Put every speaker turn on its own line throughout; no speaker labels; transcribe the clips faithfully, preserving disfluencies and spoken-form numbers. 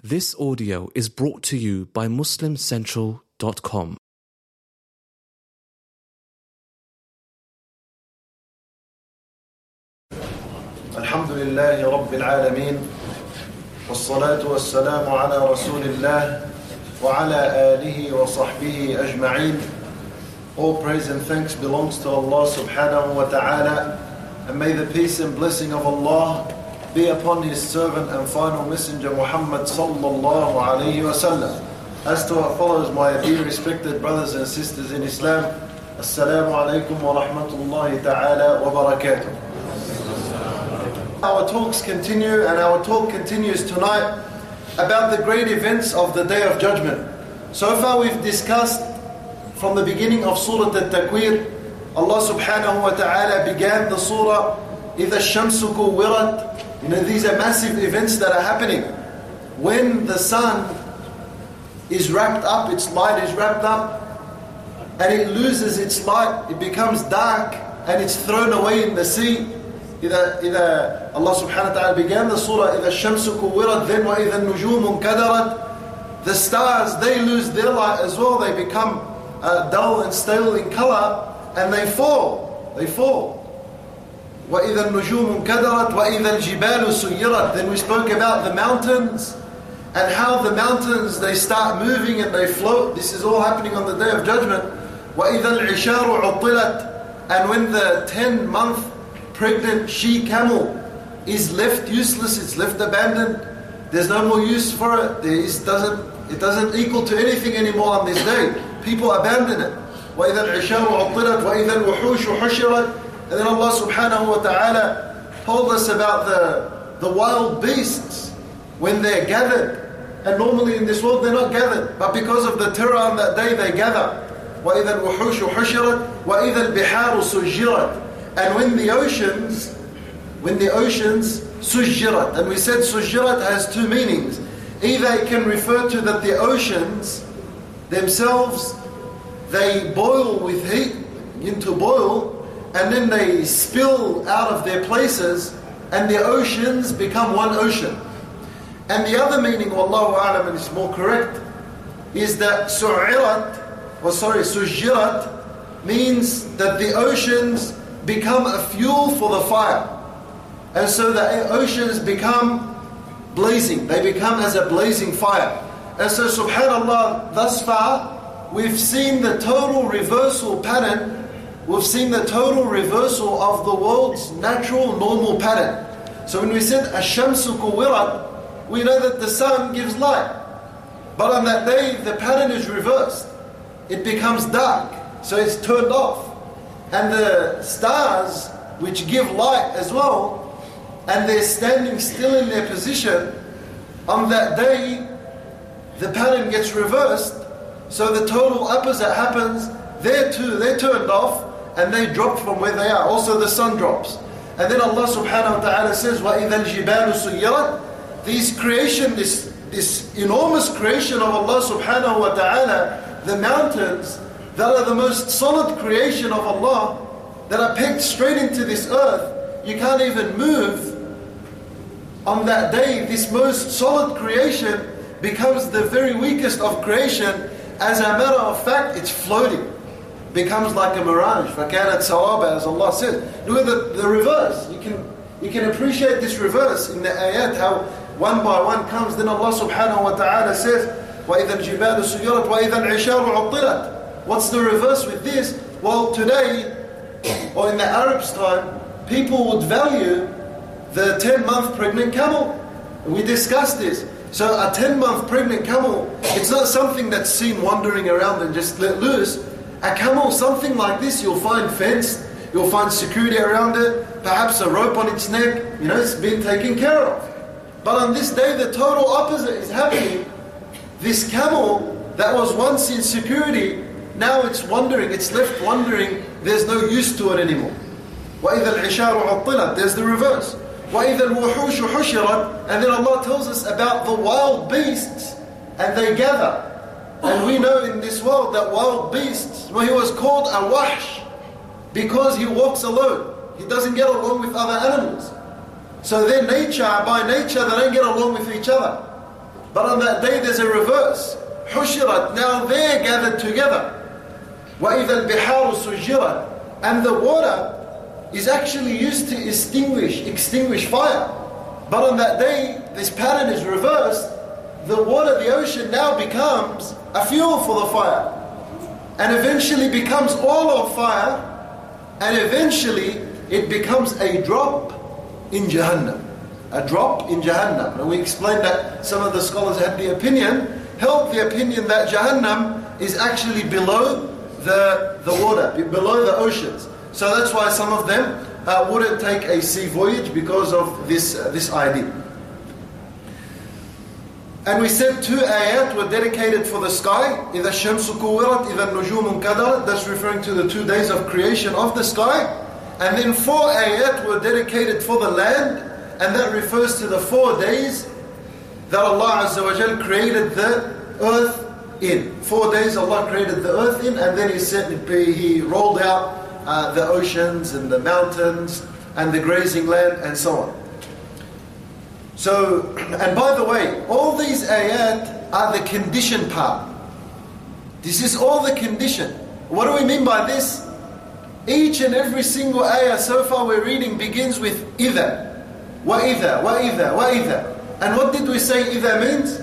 This audio is brought to you by Muslim Central dot com.
Alhamdulillahi Rabbil Alameen, wassalatu wassalamu ala Rasulillah wa ala alihi wa sahbihi ajma'een. All praise and thanks belongs to Allah subhanahu wa ta'ala, and may the peace and blessing of Allah be upon His servant and final messenger Muhammad sallallahu alayhi wa sallam. As to our followers, my dear respected brothers and sisters in Islam, Assalamu alaikum wa rahmatullahi ta'ala wa barakatuh. Our talks continue, and our talk continues tonight about the great events of the Day of Judgment. So far we've discussed from the beginning of Surah At-Takwir. Allah subhanahu wa ta'ala began the surah, إِذَا الشَّمْسُ كُوِّرَتْ. You know, these are massive events that are happening. When the sun is wrapped up, its light is wrapped up, and it loses its light, it becomes dark, and it's thrown away in the sea. إذا, إذا Allah subhanahu wa ta'ala began the surah, إِذَا الشَّمْسُ كُوِّرَتْ, then وَإِذَا النُّجُومُ انْكَدَرَتْ. The stars, they lose their light as well. They become uh, dull and stale in color, and they fall. They fall. وَإِذَا النُّجُومُ انْكَدَرَتْ وَإِذَا الْجِبَالُ سُيِّرَتْ. Then we spoke about the mountains, and how the mountains, they start moving and they float. This is all happening on the Day of Judgment. وَإِذَا الْعِشَارُ عُطِّلَتْ. And when the ten-month pregnant she camel is left useless, it's left abandoned, there's no more use for it, there is, doesn't, it doesn't equal to anything anymore on this day. People abandon it. وَإِذَا الْعِشَارُ عُطِّلَتْ وَإِذَا الْوُحُوشُ حُشِرَتْ. And then Allah subhanahu wa ta'ala told us about the, the wild beasts when they're gathered. And normally in this world they're not gathered, but because of the terror on that day they gather. وَإِذَا الْوُحُوشُ حُشِرَتْ وَإِذَا الْبِحَارُ سُجِّرَتْ. And when the oceans, when the oceans sujjirat, and we said sujjirat has two meanings. Either it can refer to that the oceans themselves, they boil with heat, begin to boil, and then they spill out of their places, and the oceans become one ocean. And the other meaning, wallahu a'lam, and it's more correct, is that su'irat, or sorry, sujjirat, means that the oceans become a fuel for the fire. And so the oceans become blazing. They become as a blazing fire. And so subhanallah, thus far, we've seen the total reversal pattern. We've seen the total reversal of the world's natural, normal pattern. So when we said ash-shamsu kuwirat, we know that the sun gives light. But on that day, the pattern is reversed. It becomes dark. So it's turned off. And the stars, which give light as well, and they're standing still in their position, on that day, the pattern gets reversed, so the total opposite happens. They too, they're turned off, and they drop from where they are. Also the sun drops. And then Allah subhanahu wa ta'ala says, وَإِذَا الْجِبَالُ سُيِّرَتْ. This creation, this, this enormous creation of Allah subhanahu wa ta'ala, the mountains, that are the most solid creation of Allah, that are pegged straight into this earth. You can't even move. On that day, this most solid creation becomes the very weakest of creation. As a matter of fact, it's floating. Becomes like a mirage. فَكَانَتْ سَوَابًا, as Allah says. Look at the, the reverse. You can, you can appreciate this reverse in the ayat, how one by one comes. Then Allah subhanahu wa ta'ala says, وَإِذَا الْجِبَالُ سُيِّرَتْ وَإِذَا الْعِشَارُ عُطِّلَتْ. What's the reverse with this? Well, today, or in the Arabs' time, people would value the ten-month pregnant camel. We discussed this. So a ten-month pregnant camel, it's not something that's seen wandering around and just let loose. A camel, something like this, you'll find fenced, you'll find security around it, perhaps a rope on its neck, you know, it's been taken care of. But on this day, the total opposite is happening. This camel that was once in security, now it's wandering, it's left wandering, there's no use to it anymore. وَإِذَا الْعِشَارُ عُطِّلَتْ. There's the reverse. وَإِذَا الْوُحُوشُ حُشِرَتْ. And then Allah tells us about the wild beasts, and they gather. And we know in this world that wild beasts, well, he was called a wahsh because he walks alone. He doesn't get along with other animals. So their nature, by nature, they don't get along with each other. But on that day there's a reverse. حُشِرَت, now they're gathered together. وَإِذَا الْبِحَارُ سُجِّرَتْ, and the water is actually used to extinguish, extinguish fire. But on that day, this pattern is reversed. The water, the ocean now becomes a fuel for the fire. And eventually becomes all of fire. And eventually it becomes a drop in Jahannam. A drop in Jahannam. And we explained that some of the scholars had the opinion, held the opinion that Jahannam is actually below the, the water, below the oceans. So that's why some of them uh, wouldn't take a sea voyage because of this, uh, this idea. And we said two ayat were dedicated for the sky. إِذَا الشَّمْسُ كُوِّرَتْ إِذَا النُّجُومُ انْكَدَرَتْ. That's referring to the two days of creation of the sky. And then four ayat were dedicated for the land. And that refers to the four days that Allah Azza wa Jal created the earth in. Four days Allah created the earth in, and then He said He rolled out uh, the oceans and the mountains and the grazing land and so on. So, and by the way, all these ayat are the condition part. This is all the condition. What do we mean by this? Each and every single ayah so far we're reading begins with إِذَا, وَإِذَا, وَإِذَا, وَإِذَا. And what did we say إِذَا means?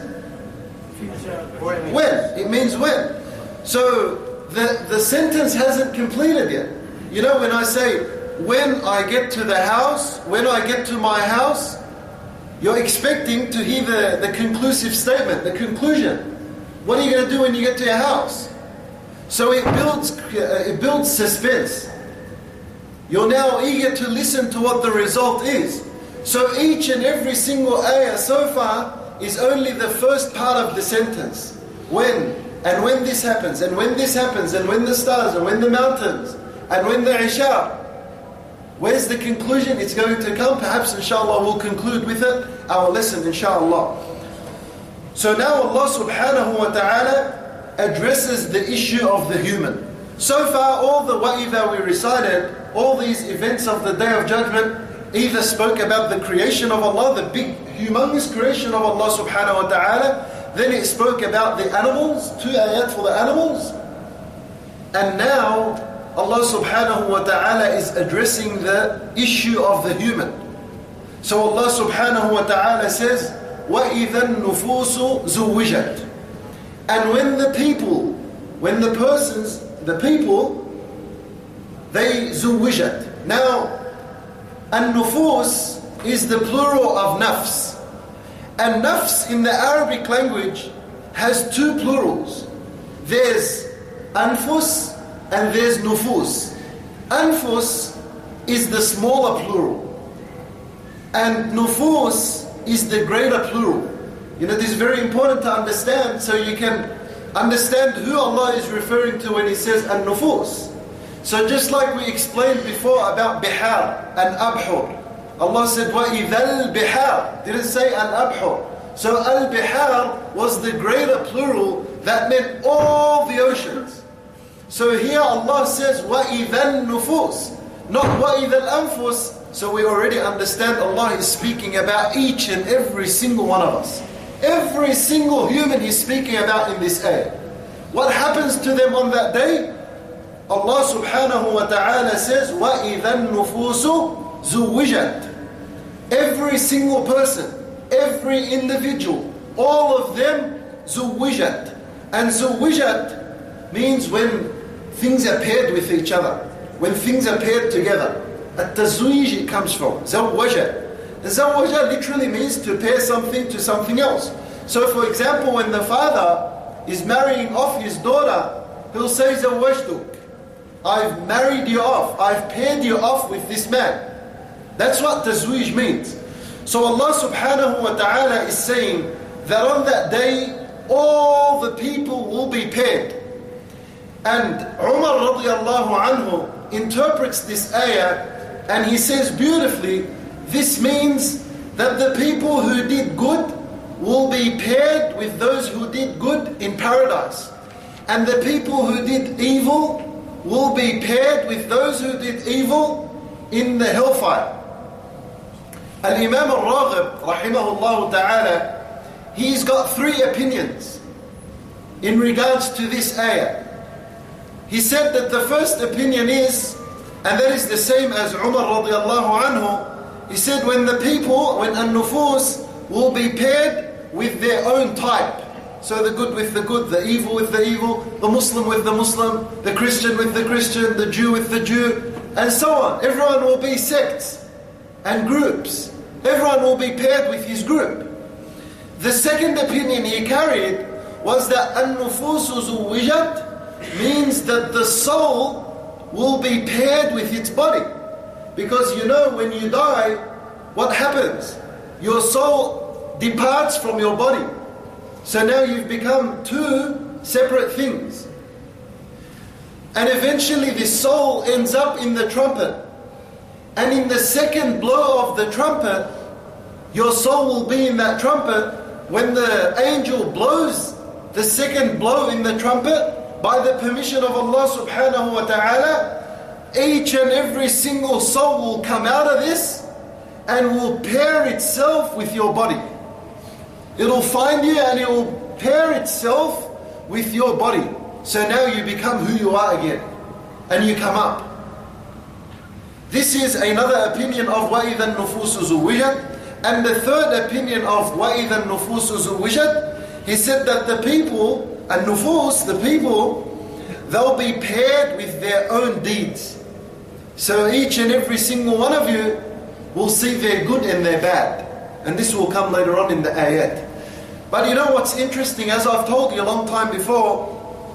When. It means when. So the, the sentence hasn't completed yet. You know, when I say, when I get to the house, when I get to my house, you're expecting to hear the, the conclusive statement, the conclusion. What are you going to do when you get to your house? So it builds, uh, it builds suspense. You're now eager to listen to what the result is. So each and every single ayah so far is only the first part of the sentence. When, and when this happens, and when this happens, and when the stars, and when the mountains, and when the Isha. Where's the conclusion? It's going to come. Perhaps inshallah we'll conclude with it our lesson inshallah. So now Allah subhanahu wa ta'ala addresses the issue of the human. So far all the wa'idha we recited, all these events of the Day of Judgment, either spoke about the creation of Allah, the big, humongous creation of Allah subhanahu wa ta'ala. Then it spoke about the animals, two ayat for the animals. And now Allah subhanahu wa ta'ala is addressing the issue of the human. So Allah subhanahu wa ta'ala says, وَإِذَا النُّفُوسُ زُوِّجَتْ. And when the people, when the persons, the people, they زُوِّجَتْ. Now, an-nufus is the plural of nafs. And nafs in the Arabic language has two plurals. There's anfus and there's nufus. Anfus is the smaller plural. And nufus is the greater plural. You know, this is very important to understand so you can understand who Allah is referring to when He says an-nufus. So just like we explained before about bihar and abhur, Allah said, وَإِذَا الْبِحَارِ, didn't say al-abhur. So al-bihar was the greater plural that meant all the oceans. So here Allah says, وَإِذَا النُّفُوسِ, not وَإِذَا الْأَنفُسِ. So we already understand Allah is speaking about each and every single one of us. Every single human He's speaking about in this ayah. What happens to them on that day? Allah subhanahu wa ta'ala says, وَإِذَا النُّفُوسُ زُوِّجَتْ. Every single person, every individual, all of them, زُوِّجَتْ. And زُوِّجَتْ means when things are paired with each other, when things are paired together. At-tazwij it comes from, زَوَّجَ. زَوَّجَ literally means to pair something to something else. So for example, when the father is marrying off his daughter, he'll say, زَوَّجْتُكَ. I've married you off, I've paired you off with this man. That's what tazwij means. So Allah subhanahu wa ta'ala is saying that on that day, all the people will be paired. And Umar radiallahu anhu interprets this ayah and he says beautifully, this means that the people who did good will be paired with those who did good in paradise. And the people who did evil will be paired with those who did evil in the hellfire. Al-Imam al-Raghib, rahimahullah ta'ala, he's got three opinions in regards to this ayah. He said that the first opinion is, and that is the same as Umar radiallahu anhu, he said when the people, when an-nufus will be paired with their own type. So the good with the good, the evil with the evil, the Muslim with the Muslim, the Christian with the Christian, the Jew with the Jew, and so on. Everyone will be sects and groups. Everyone will be paired with his group. The second opinion he carried was that an-nufusu zuwijat means that the soul will be paired with its body. Because you know when you die, what happens? Your soul departs from your body. So now you've become two separate things. And eventually this soul ends up in the trumpet. And in the second blow of the trumpet, your soul will be in that trumpet. When the angel blows the second blow in the trumpet, by the permission of Allah subhanahu wa ta'ala, each and every single soul will come out of this and will pair itself with your body. It'll find you and it will pair itself with your body. So now you become who you are again. And you come up. This is another opinion of وَإِذَا النُّفُوسُ زُوِّجَتْ. And the third opinion of وَإِذَا النُّفُوسُ زُوِّجَتْ, he said that the people, and nufus, the people, they'll be paired with their own deeds. So each and every single one of you will see their good and their bad. And this will come later on in the ayat. But you know what's interesting, as I've told you a long time before,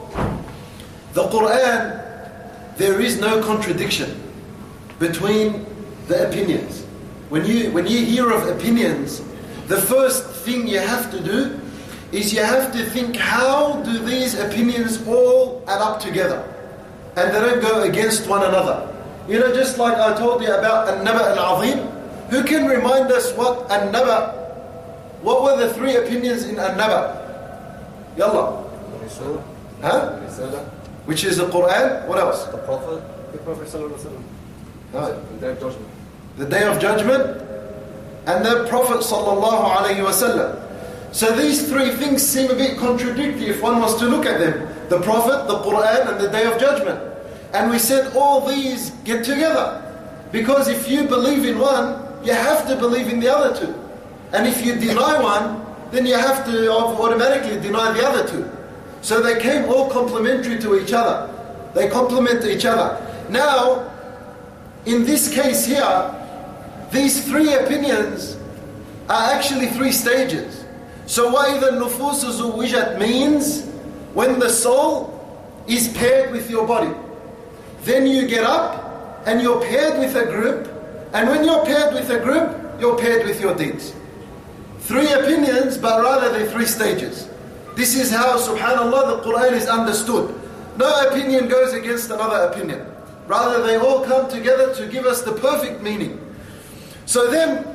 the Quran, there is no contradiction between the opinions. When you, when you hear of opinions, the first thing you have to do is you have to think, how do these opinions all add up together? And they don't go against one another. You know, just like I told you about An-Naba Al-Azim, who can remind us what An-Naba, what were the three opinions in An-Naba? Yalla. Huh? Which is the Quran. What else?
The Prophet. The Prophet sallallahu alaihi wasallam. The Day of Judgment.
The Day of Judgment and the Prophet sallallahu alaihi wasallam. So these three things seem a bit contradictory if one was to look at them. The Prophet, the Quran and the Day of Judgment. And we said all these get together. Because if you believe in one, you have to believe in the other two. And if you deny one, then you have to automatically deny the other two. So they came all complementary to each other. They complement each other. Now, in this case here, these three opinions are actually three stages. So وَإِذَا النُّفُوسُ زُوِّجَتْ means when the soul is paired with your body. Then you get up and you're paired with a group. And when you're paired with a group, you're paired with your deeds. Three opinions, but rather they're three stages. This is how, subhanAllah, the Quran is understood. No opinion goes against another opinion. Rather, they all come together to give us the perfect meaning. So then,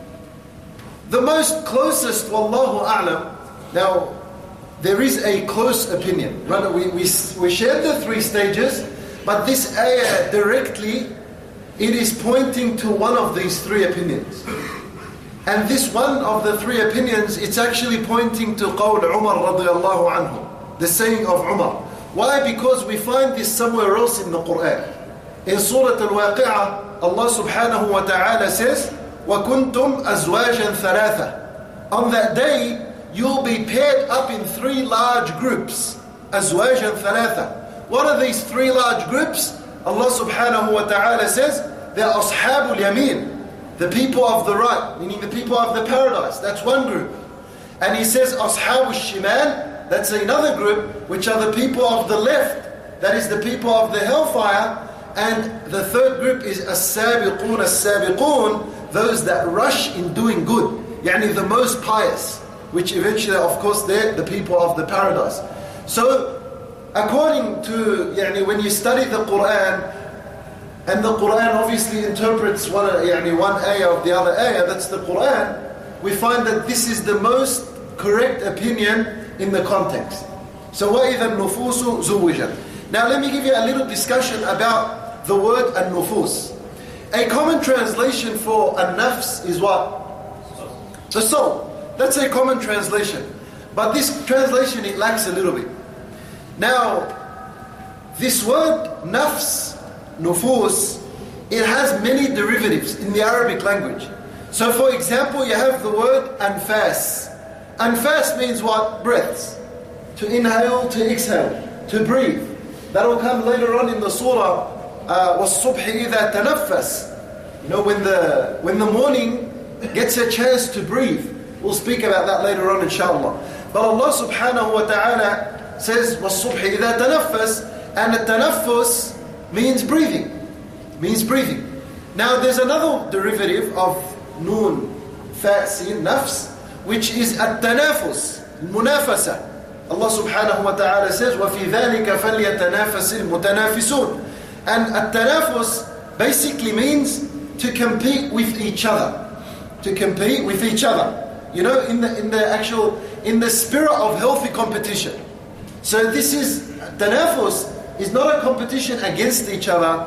the most closest, wallahu a'lam, now, there is a close opinion. Right? We, we, we shared the three stages, but this ayah directly, it is pointing to one of these three opinions. And this one of the three opinions, it's actually pointing to qawl Umar radiallahu anhu, the saying of Umar. Why? Because we find this somewhere else in the Quran. In Surah Al-Waqi'ah, Allah subhanahu wa ta'ala says, وَكُنْتُمْ أَزْوَاجًا ثَلَاثًا. On that day, you'll be paired up in three large groups. أَزْوَاجًا ثَلَاثًا. What are these three large groups? Allah subhanahu wa ta'ala says, they're أصحاب اليمين, the people of the right, meaning the people of the paradise. That's one group. And he says, أصحاب الشمال, that's another group, which are the people of the left, that is the people of the hellfire. And the third group is as-sabiqun as-sabiqun, those that rush in doing good, yani the most pious, which eventually, of course, they're the people of the paradise. So, according to, yani when you study the Quran, and the Quran obviously interprets one, yani one ayah of the other ayah, that's the Quran, we find that this is the most correct opinion in the context. So, وَإِذَا النُّفُوسُ زُوِّجَتْ. Now let me give you a little discussion about the word an-nufus. A common translation for an-nafs is what? The soul. That's a common translation. But this translation, it lacks a little bit. Now, this word nafs, nufus, it has many derivatives in the Arabic language. So for example, you have the word anfas. Anfas means what? Breaths. To inhale, to exhale, to breathe. That will come later on in the surah. Uh, وَالصُّبْحِ إِذَا تَنَفَّسْ. You know, when the, when the morning gets a chance to breathe. We'll speak about that later on, inshallah. But Allah subhanahu wa ta'ala says, وَالصُّبْحِ إِذَا تَنَفَّسْ. And the tanaffus means breathing. Means breathing. Now there's another derivative of noon, fa, sin, nafs, which is at-tanafus, munafasa. Allah subhanahu wa ta'ala says, وَفِي ذَلِكَ فَلْيَتَنَافَسِ الْمُتَنَافِسُونَ. And at-tanafus basically means to compete with each other. To compete with each other. You know, in the in the actual, in the spirit of healthy competition. So this is, tanafus is not a competition against each other.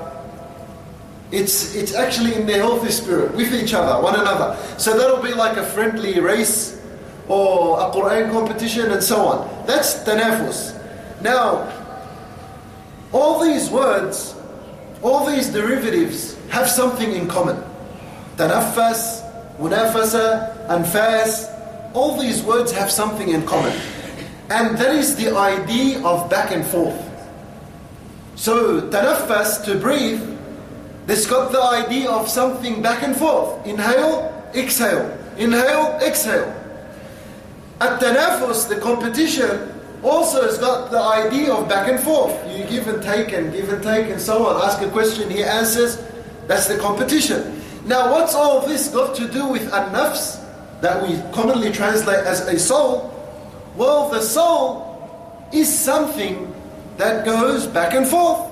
It's it's actually in the healthy spirit, with each other, one another. So that'll be like a friendly race, or a Quran competition and so on. That's tanafus. Now, all these words, all these derivatives have something in common. Tanaffas, munafasa, anfas, all these words have something in common. And that is the idea of back and forth. So, tanaffas, to breathe, this got the idea of something back and forth. Inhale, exhale. Inhale, exhale. At-tanafus, the competition, also has got the idea of back and forth. You give and take and give and take and so on. Ask a question, he answers. That's the competition. Now, what's all this got to do with an-nafs, that we commonly translate as a soul? Well, the soul is something that goes back and forth.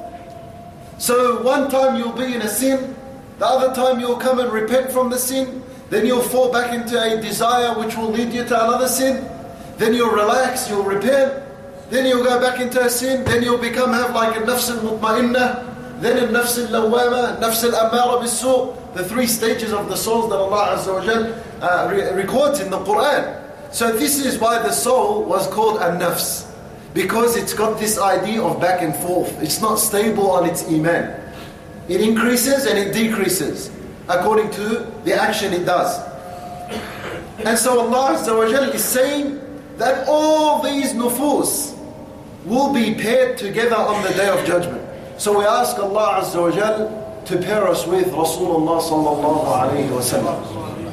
So one time you'll be in a sin, the other time you'll come and repent from the sin, then you'll fall back into a desire which will lead you to another sin, then you'll relax, you'll repent, then you'll go back into a sin, then you'll become, have like a nafs al-mutma'innah, then a nafs al-lawwama, nafs al-ammara bis-su', the three stages of the souls that Allah Azza wa Jal uh, re- records in the Quran. So this is why the soul was called an-nafs. Because it's got this idea of back and forth. It's not stable on its iman. It increases and it decreases according to the action it does. And so Allah Azza wa Jal is saying that all these nufus will be paired together on the Day of Judgment. So we ask Allah Azza wa Jal to pair us with Rasulullah sallallahu alayhi wa sallam.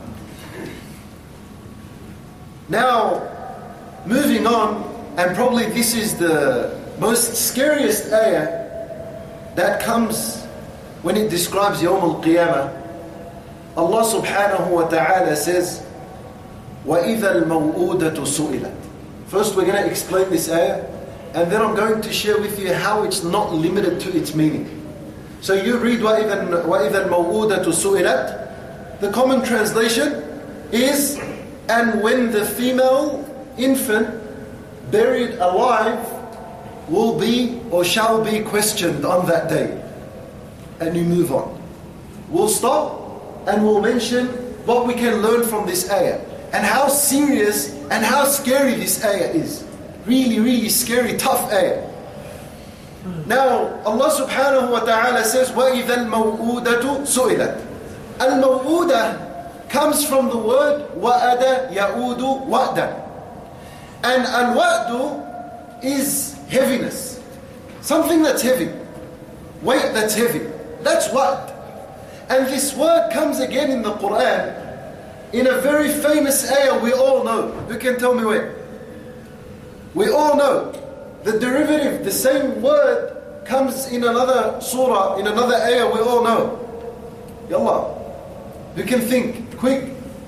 Now, moving on, and probably this is the most scariest ayah that comes when it describes Yawm al-Qiyamah. Allah subhanahu wa ta'ala says, وَإِذَا الْمَوْءُودَةُ سُئِلَتْ. First we're going to explain this ayah, and then I'm going to share with you how it's not limited to its meaning. So you read وَإِذَا الْمَوْءُودَةُ سُئِلَتْ. The common translation is, and when the female infant buried alive will be or shall be questioned on that day. And you move on. We'll stop and we'll mention what we can learn from this ayah and how serious and how scary this ayah is. Really, really scary, tough ayah. Now, Allah subhanahu wa ta'ala says, وَإِذَا الْمَوْءُودَةُ سُئِلَتْ. Al-maw'udah comes from the word wa'ada ya'udu wa'da. And al-wa'du is heaviness. Something that's heavy. Weight that's heavy. That's what. And this word comes again in the Quran in a very famous ayah we all know. Who can tell me where? We all know. The derivative, the same word comes in another surah, in another ayah we all know. Yallah. Who can think? Quick.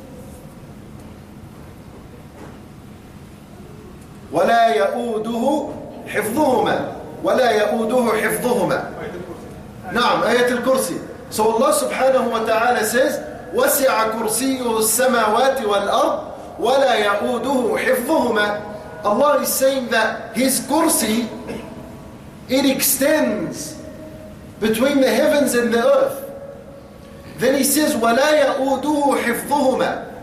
وَلَا يَؤُودُهُ حِفْظُهُمَا وَلَا يَؤُودُهُ حِفْظُهُمَا. نعم, آية الكرسي. So Allah subhanahu wa ta'ala says, وَسِعَ كُرْسِيُّهُ السَّمَاوَاتِ وَالْأَرْضِ وَلَا يَؤُودُهُ حِفْظُهُمَا. Allah is saying that His kursi, it extends between the heavens and the earth. Then He says, وَلَا يَؤُودُهُ حِفْظُهُمَا.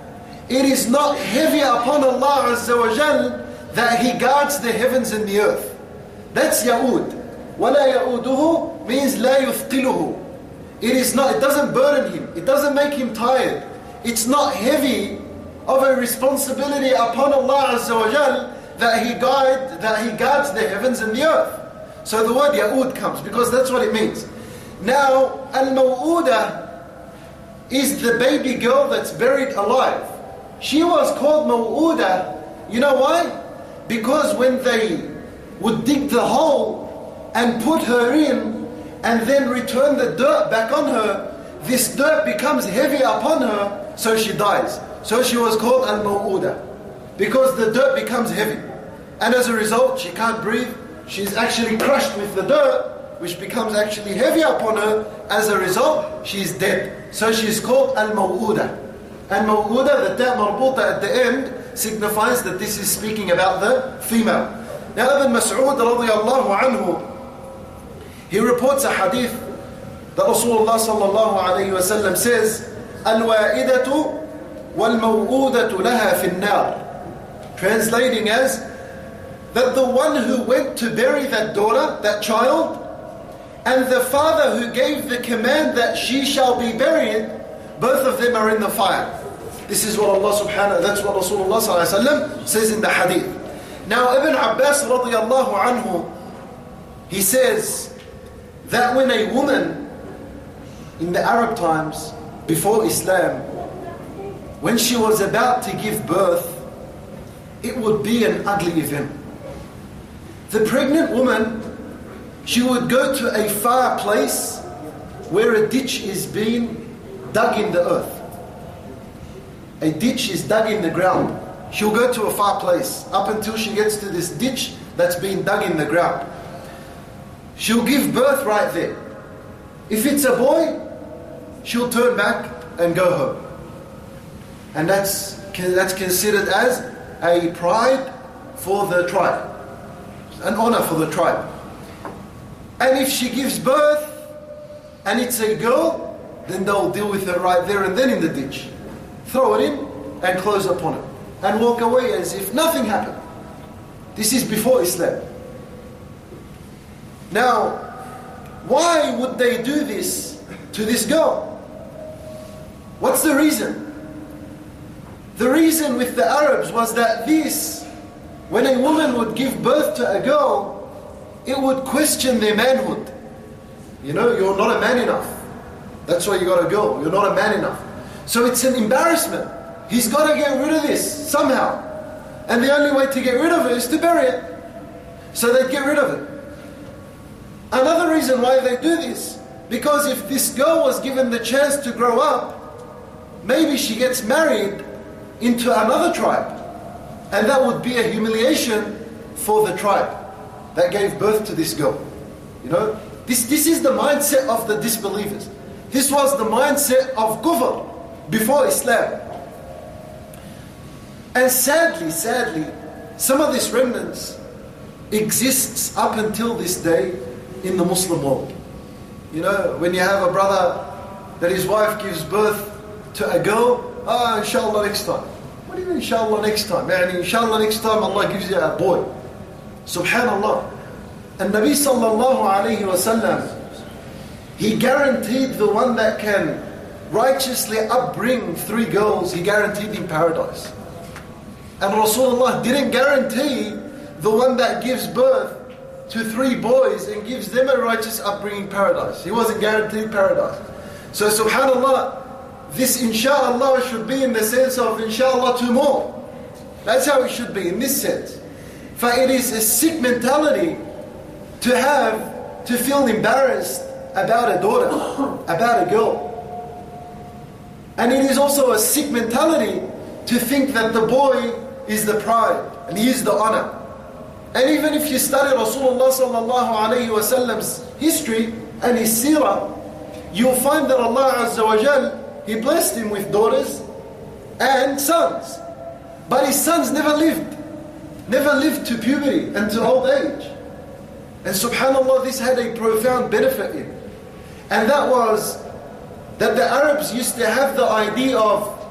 it is not heavy upon Allah Azza wa Jal that He guards the heavens and the earth. That's Ya'ud. وَلَا يَعُودُهُ means لَا يُثْقِلُهُ. It is not, it doesn't burden him. It doesn't make him tired. It's not heavy of a responsibility upon Allah Azza wa Jal that He guide, that He guards the heavens and the earth. So the word Ya'ud comes because that's what it means. Now, Al-Maw'udah is the baby girl that's buried alive. She was called Maw'udah. You know why? Because when they would dig the hole and put her in and then return the dirt back on her, this dirt becomes heavy upon her, so she dies. So she was called Al-Maw'udah, because the dirt becomes heavy. And as a result, she can't breathe. She's actually crushed with the dirt, which becomes actually heavy upon her. As a result, she's dead. So she's called Al-Maw'udah. And Maw'udah, the ta' marbuta at the end, signifies that this is speaking about the female. Now Ibn Mas'ud radiyallahu anhu, he reports a hadith that Rasulullah sallallahu alayhi wa sallam says, Al-wa'idatu wal-maw'udatu laha fi an-nar. Translating as, that the one who went to bury that daughter, that child, and the father who gave the command that she shall be buried, both of them are in the fire. This is what Allah subhanahu, that's what Rasulullah sallallahu alayhi wa sallam says in the hadith. Now Ibn Abbas radiyallahu anhu, he says that when a woman in the Arab times, before Islam, when she was about to give birth, it would be an ugly event. The pregnant woman, she would go to a far place where a ditch is being dug in the earth. A ditch is dug in the ground. She'll go to a far place up until she gets to this ditch that's been dug in the ground. She'll give birth right there. If it's a boy, she'll turn back and go home. And that's, that's considered as a pride for the tribe. An honor for the tribe. And if she gives birth and it's a girl, then they'll deal with her right there and then in the ditch. Throw it in and close upon it. And walk away as if nothing happened. This is before Islam. Now, why would they do this to this girl? What's the reason? The reason with the Arabs was that this, when a woman would give birth to a girl, it would question their manhood. You know, you're not a man enough. That's why you got a girl. You're not a man enough. So it's an embarrassment. He's got to get rid of this somehow. And the only way to get rid of it is to bury it. So they'd get rid of it. Another reason why they do this, because if this girl was given the chance to grow up, maybe she gets married into another tribe. And that would be a humiliation for the tribe that gave birth to this girl. You know, this, this is the mindset of the disbelievers. This was the mindset of kufr before Islam. And sadly, sadly, some of this remnants exists up until this day in the Muslim world. You know, when you have a brother that his wife gives birth to a girl, ah, oh, inshallah next time. What do you mean inshallah next time? Yani, inshallah next time Allah gives you a boy. Subhanallah. And Nabi sallallahu alayhi wa sallam, he guaranteed the one that can righteously upbring three girls, he guaranteed him paradise. And Rasulullah didn't guarantee the one that gives birth to three boys and gives them a righteous upbringing paradise. He wasn't guaranteed paradise. So subhanallah, this insha'Allah should be in the sense of insha'Allah two more. That's how it should be in this sense. For it is a sick mentality to have, to feel embarrassed about a daughter, about a girl. And it is also a sick mentality to think that the boy is the pride and he is the honor. And even if you study Rasulullah sallallahu alayhi wa sallam's history and his seerah, you'll find that Allah Azza wa Jal, He blessed him with daughters and sons. But his sons never lived. Never lived to puberty and to old age. And subhanAllah, this had a profound benefit in. And that was that the Arabs used to have the idea of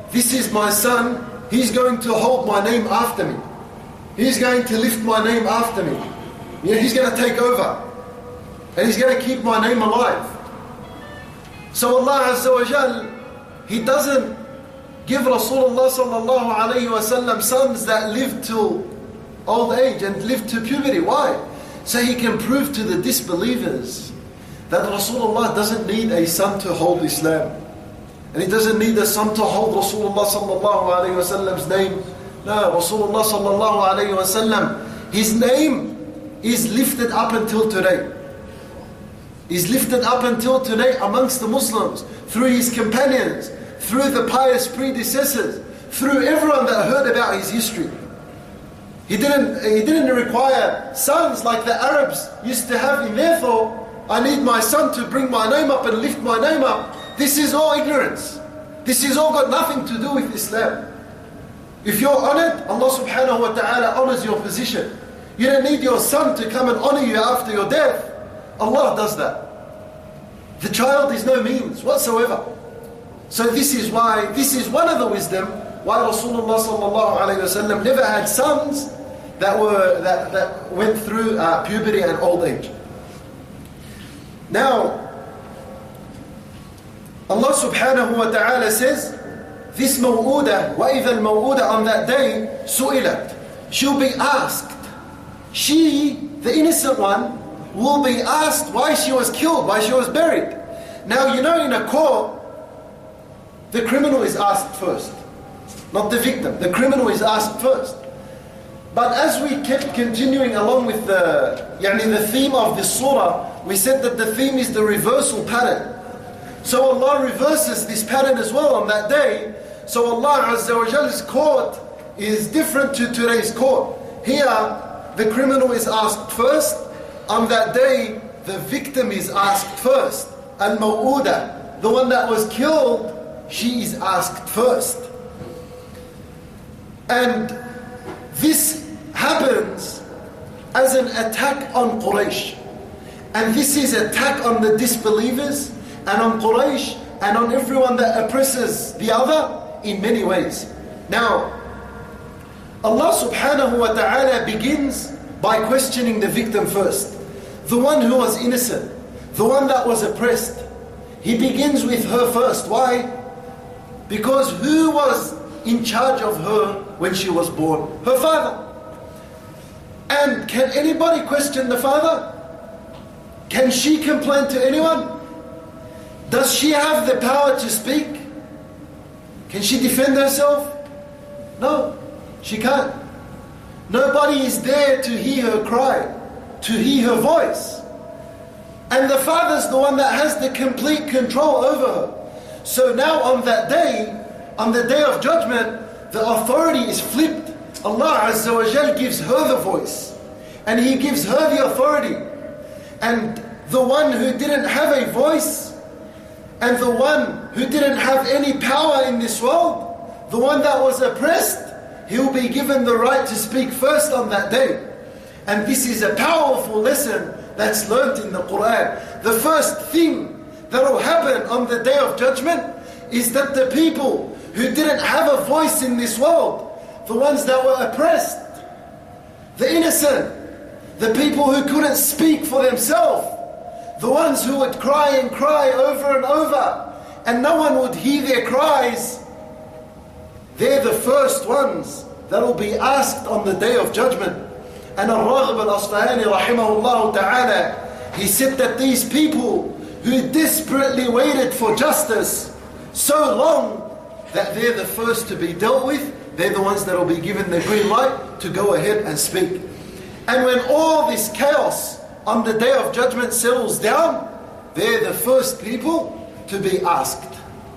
this is my son, he's going to hold my name after me. He's going to lift my name after me. You know, he's going to take over. And he's going to keep my name alive. So Allah Azza wa Jal, He doesn't give Rasulullah sallallahu alayhi wa sallam sons that live till old age and live to puberty. Why? So He can prove to the disbelievers that Rasulullah doesn't need a son to hold Islam. And he doesn't need a son to hold Rasulullah sallallahu alayhi wa sallam's name. No, Rasulullah sallallahu alayhi wa sallam, his name is lifted up until today. Is lifted up until today amongst the Muslims, through his companions, through the pious predecessors, through everyone that heard about his history. He didn't, he didn't require sons like the Arabs used to have in their thought. I need my son to bring my name up and lift my name up. This is all ignorance. This has all got nothing to do with Islam. If you're honored, Allah subhanahu wa ta'ala honors your position. You don't need your son to come and honor you after your death. Allah does that. The child is no means whatsoever. So this is why, this is one of the wisdom why Rasulullah sallallahu alayhi wa sallam never had sons that were that, that went through uh, puberty and old age. Now, Allah subhanahu wa ta'ala says, this maw'udah, وَإِذَا الْمَوْءُودَ on that day, su'ilat, she'll be asked. She, the innocent one, will be asked why she was killed, why she was buried. Now, you know, in a court, the criminal is asked first, not the victim. The criminal is asked first. But as we kept continuing along with the, yani the theme of this surah, we said that the theme is the reversal pattern. So Allah reverses this pattern as well on that day. So Allah Azza wa Jal's court is different to today's court. Here, the criminal is asked first. On that day, the victim is asked first. Al-Maw'udah, the one that was killed, she is asked first. And this happens as an attack on Quraysh. And this is an attack on the disbelievers and on Quraysh and on everyone that oppresses the other in many ways. Now, Allah subhanahu wa ta'ala begins by questioning the victim first. The one who was innocent, the one that was oppressed. He begins with her first. Why? Because who was in charge of her when she was born? Her father. And can anybody question the father? Can she complain to anyone? Does she have the power to speak? Can she defend herself? No, she can't. Nobody is there to hear her cry, to hear her voice. And the father's the one that has the complete control over her. So now on that day, on the day of judgment, the authority is flipped. Allah Azza wa Jal gives her the voice. And He gives her the authority. And the one who didn't have a voice, and the one who didn't have any power in this world, the one that was oppressed, he'll be given the right to speak first on that day. And this is a powerful lesson that's learnt in the Quran. The first thing that will happen on the day of judgment is that the people who didn't have a voice in this world, the ones that were oppressed, the innocent, the people who couldn't speak for themselves, the ones who would cry and cry over and over, and no one would hear their cries, they're the first ones that will be asked on the day of judgment. And Al-Raghib Al-Asfahani rahimahullah ta'ala, he said that these people who desperately waited for justice so long, that they're the first to be dealt with, they're the ones that will be given the green light to go ahead and speak. And when all this chaos on the day of judgment settles down, they're the first people to be asked.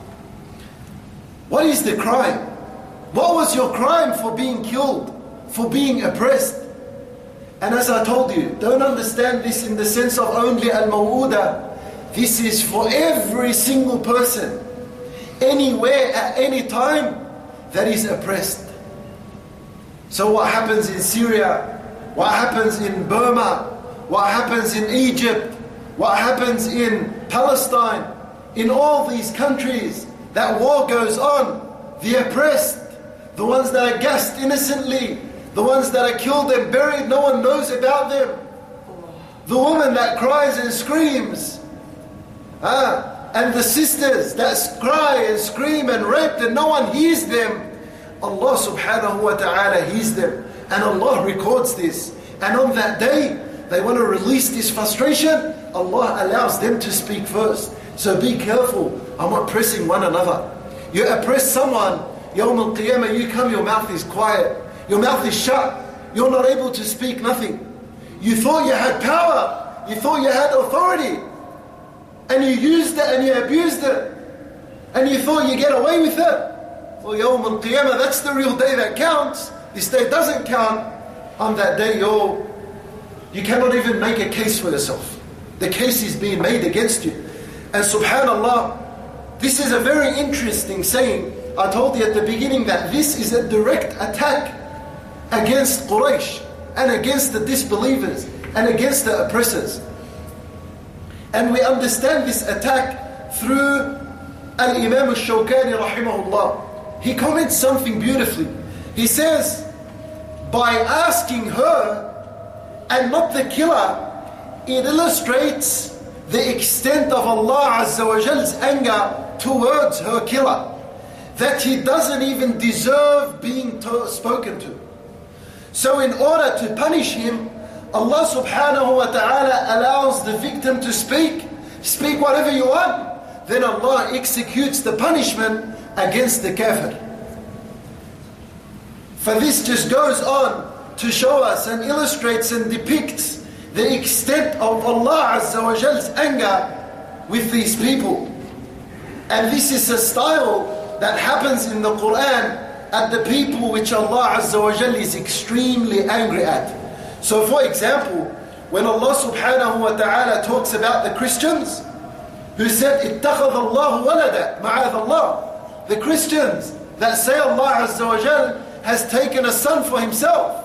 What is the crime? What was your crime for being killed, for being oppressed? And as I told you, don't understand this in the sense of only al-maw'udah. This is for every single person, anywhere, at any time, that is oppressed. So what happens in Syria? What happens in Burma? What happens in Egypt? What happens in Palestine? In all these countries, that war goes on. the oppressed, the ones that are gassed innocently, the ones that are killed and buried, no one knows about them. The woman that cries and screams. Ah, and the sisters that cry and scream and rape and no one hears them. Allah subhanahu wa ta'ala hears them. And Allah records this. And on that day, they want to release this frustration. Allah allows them to speak first. So be careful. I'm not pressing one another. You oppress someone, Yawm al-Qiyamah, you come, your mouth is quiet. Your mouth is shut. You're not able to speak nothing. You thought you had power. You thought you had authority. And you used it and you abused it. And you thought you get away with it. Well, Yawm al-Qiyamah, that's the real day that counts. This day doesn't count. On that day, you're, you cannot even make a case for yourself. The case is being made against you. And subhanallah, this is a very interesting saying. I told you at the beginning that this is a direct attack against Quraysh and against the disbelievers and against the oppressors. And we understand this attack through Al-Imam al-Shawkani rahimahullah. He comments something beautifully. He says, by asking her and not the killer, it illustrates the extent of Allah Azza wa Jal's anger towards her killer, that he doesn't even deserve being to- spoken to. So in order to punish him, Allah subhanahu wa ta'ala allows the victim to speak. Speak whatever you want. Then Allah executes the punishment against the kafir. For this just goes on to show us and illustrates and depicts the extent of Allah Azza wa Jal's anger with these people. And this is a style that happens in the Quran at the people which Allah Azza wa Jal is extremely angry at. So for example, when Allah subhanahu wa ta'ala talks about the Christians who said, اتَّخَذَ اللَّهُ وَلَدًا مَعَاذَ اللَّهِ, the Christians that say Allah Azza wa Jal has taken a son for himself.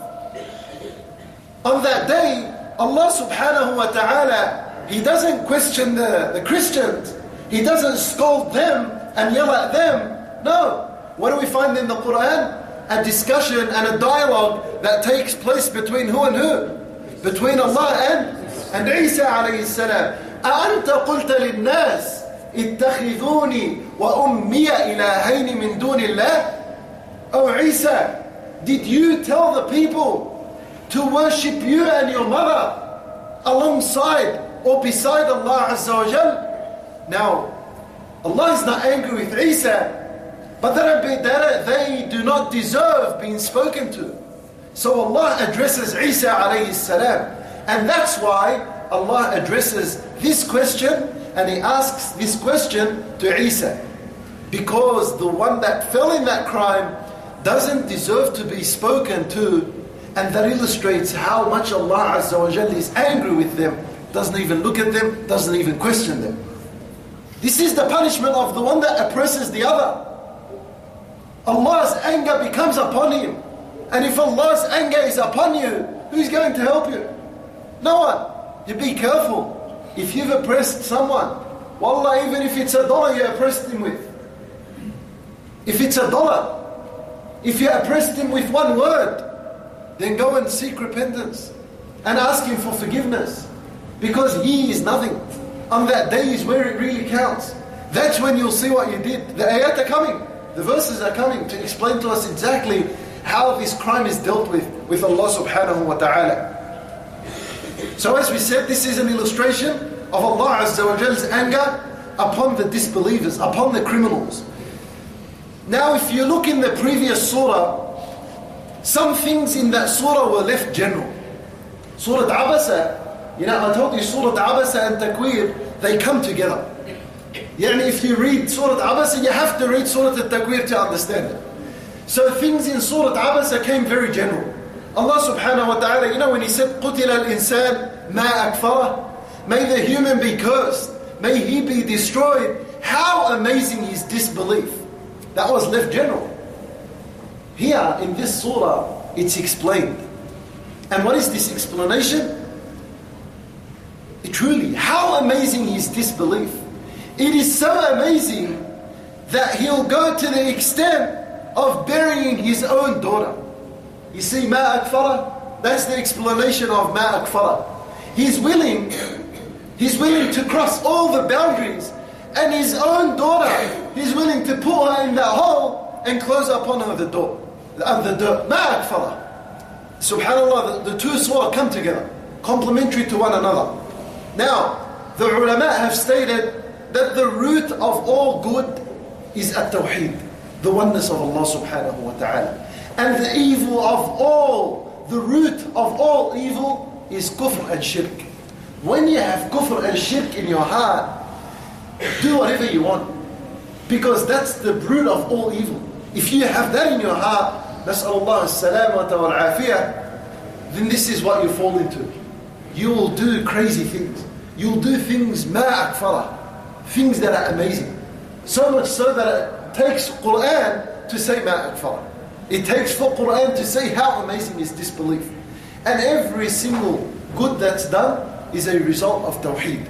On that day, Allah subhanahu wa ta'ala, He doesn't question the, the Christians. He doesn't scold them and yell at them. No. What do we find in the Quran? A discussion and a dialogue that takes place between who and who? Between Allah and, and Isa alayhi salam. أَأَنْتَ قُلْتَ لِلنَّاسِ اتَّخِذُونِي وَأُمِّيَ إِلَهَيْنِ مِن دُونِ اللَّهِ. Oh Isa, did you tell the people to worship you and your mother alongside or beside Allah Azza wa Jal? Now, Allah is not angry with Isa, but they do not deserve being spoken to. So Allah addresses Isa alayhi salam. And that's why Allah addresses this question and He asks this question to Isa. Because the one that fell in that crime doesn't deserve to be spoken to. And that illustrates how much Allah Azza wa Jalla is angry with them. Doesn't even look at them, doesn't even question them. This is the punishment of the one that oppresses the other. Allah's anger becomes upon him. And if Allah's anger is upon you, who's going to help you? No one. You be careful. If you've oppressed someone, wallah, even if it's a dollar you oppressed him with. If it's a dollar, if you oppressed him with one word, then go and seek repentance and ask him for forgiveness. Because he is nothing. On that day is where it really counts. That's when you'll see what you did. The ayat are coming. The verses are coming to explain to us exactly how this crime is dealt with with Allah subhanahu wa ta'ala. So as we said, this is an illustration of Allah Azza wa Jal's anger upon the disbelievers, upon the criminals. Now if you look in the previous surah, some things in that surah were left general. Surah Abasa, you know, I told you Surah Abasa and Takwir, they come together. Yani if you read Surah Abasa, you have to read Surah Takwir to understand it. So things in Surah Abasa came very general. Allah subhanahu wa ta'ala, you know, when He said, قُتِلَ الْإِنسَانِ مَا أَكْفَرَهُ, may the human be cursed, may he be destroyed. How amazing is disbelief. That was left general. Here in this surah, it's explained. And what is this explanation? Truly, how amazing is disbelief. It is so amazing that he'll go to the extent of burying his own daughter. You see, ma akfara, that's the explanation of ma akfara. He's willing, he's willing to cross all the boundaries, and his own daughter, he's willing to put her in that hole and close upon her the door, uh, the dirt. Ma akfara. Subhanallah, the, the two surah come together, complementary to one another. Now, the ulama have stated that the root of all good is at-tawheed, the oneness of Allah subhanahu wa ta'ala. And the evil of all, the root of all evil is kufr and shirk. When you have kufr and shirk in your heart, do whatever you want, because that's the root of all evil. If you have that in your heart, nas'alullah as-salamata wal-afiyah, then this is what you fall into. You will do crazy things. You'll do things ma akfara, things that are amazing. So much so that it takes Qur'an to say ma akfara. It takes for Qur'an to say how amazing is disbelief. And every single good that's done is a result of tawheed.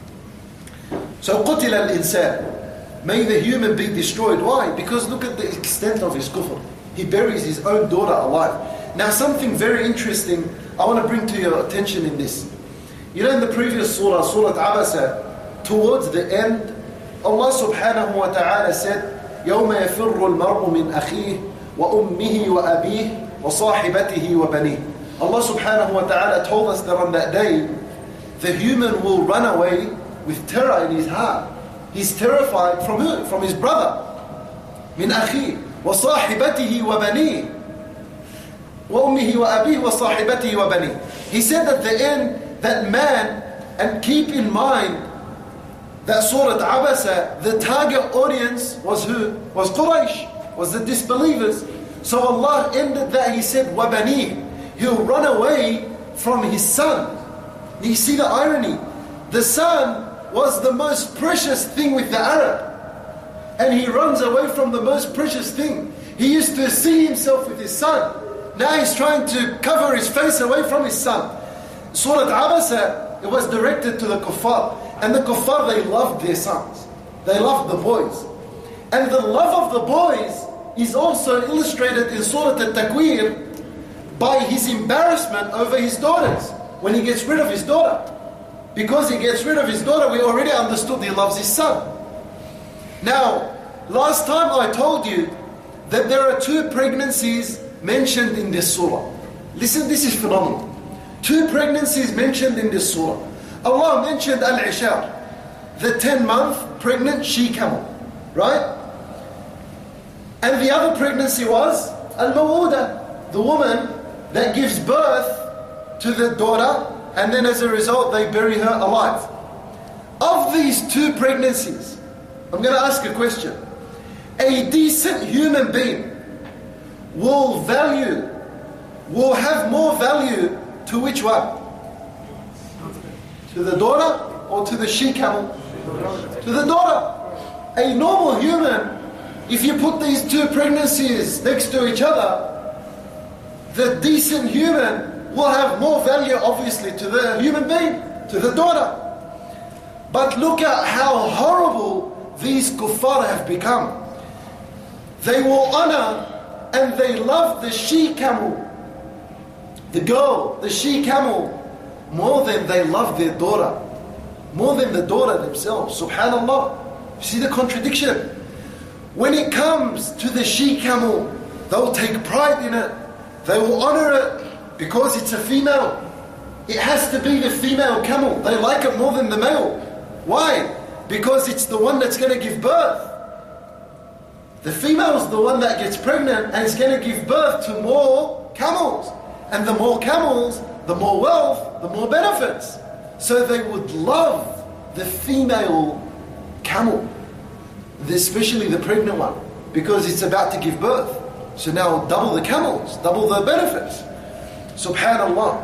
So قُتِلَ الْإِنسَانِ, may the human be destroyed. Why? Because look at the extent of his kufr. He buries his own daughter alive. Now something very interesting I want to bring to your attention in this. You know, in the previous surah, Surah Abasa, towards the end, Allah subhanahu wa ta'ala said, يَوْمَ يَفِرُّ الْمَرْءُ مِنْ أَخِيهِ وَأُمِّهِ وَأَبِيهِ وَصَاحِبَتِهِ وَبَنِيهِ. Allah subhanahu wa ta'ala told us that on that day, the human will run away with terror in his heart. He's terrified from who? From his brother. مِنْ أَخِيهِ وَصَاحِبَتِهِ وَبَنِيهِ وَأُمِّهِ وَأَبِيهِ وَصَاحِبَتِهِ وَبَنِيهِ. He said at the end, that man, and keep in mind that Surah Abasa, the target audience was who? Was Quraysh, was the disbelievers. So Allah ended that, He said, وَبَنِيهِ, he'll run away from his son. You see the irony? The son was the most precious thing with the Arab, and he runs away from the most precious thing. He used to see himself with his son. Now he's trying to cover his face away from his son. Surah Abasa, it was directed to the kuffar. And the kuffar, they loved their sons. They loved the boys. And the love of the boys is also illustrated in Surah At-Takwir by his embarrassment over his daughters. When he gets rid of his daughter. Because he gets rid of his daughter, we already understood he loves his son. Now, last time I told you that there are two pregnancies mentioned in this surah. Listen, this is phenomenal. Two pregnancies mentioned in this surah. Allah mentioned Al-Ishar, the ten-month pregnant she-camel, right? And the other pregnancy was Al-Mawuda, the woman that gives birth to the daughter, and then as a result they bury her alive. Of these two pregnancies, I'm going to ask a question. A decent human being will value, will have more value to which one? To the daughter or to the she-camel? To the daughter. A normal human, if you put these two pregnancies next to each other, the decent human will have more value obviously to the human being, to the daughter. But look at how horrible these kuffar have become. They will honor and they love the she-camel, the girl, the she-camel, more than they love their daughter, more than the daughter themselves. Subhanallah. You see the contradiction? When it comes to the she-camel, they'll take pride in it. They will honor it because it's a female. It has to be the female camel. They like it more than the male. Why? Because it's the one that's going to give birth. The female is the one that gets pregnant and is going to give birth to more camels. And the more camels, the more wealth, the more benefits. So they would love the female camel, especially the pregnant one, because it's about to give birth. So now double the camels, double the benefits. Subhanallah.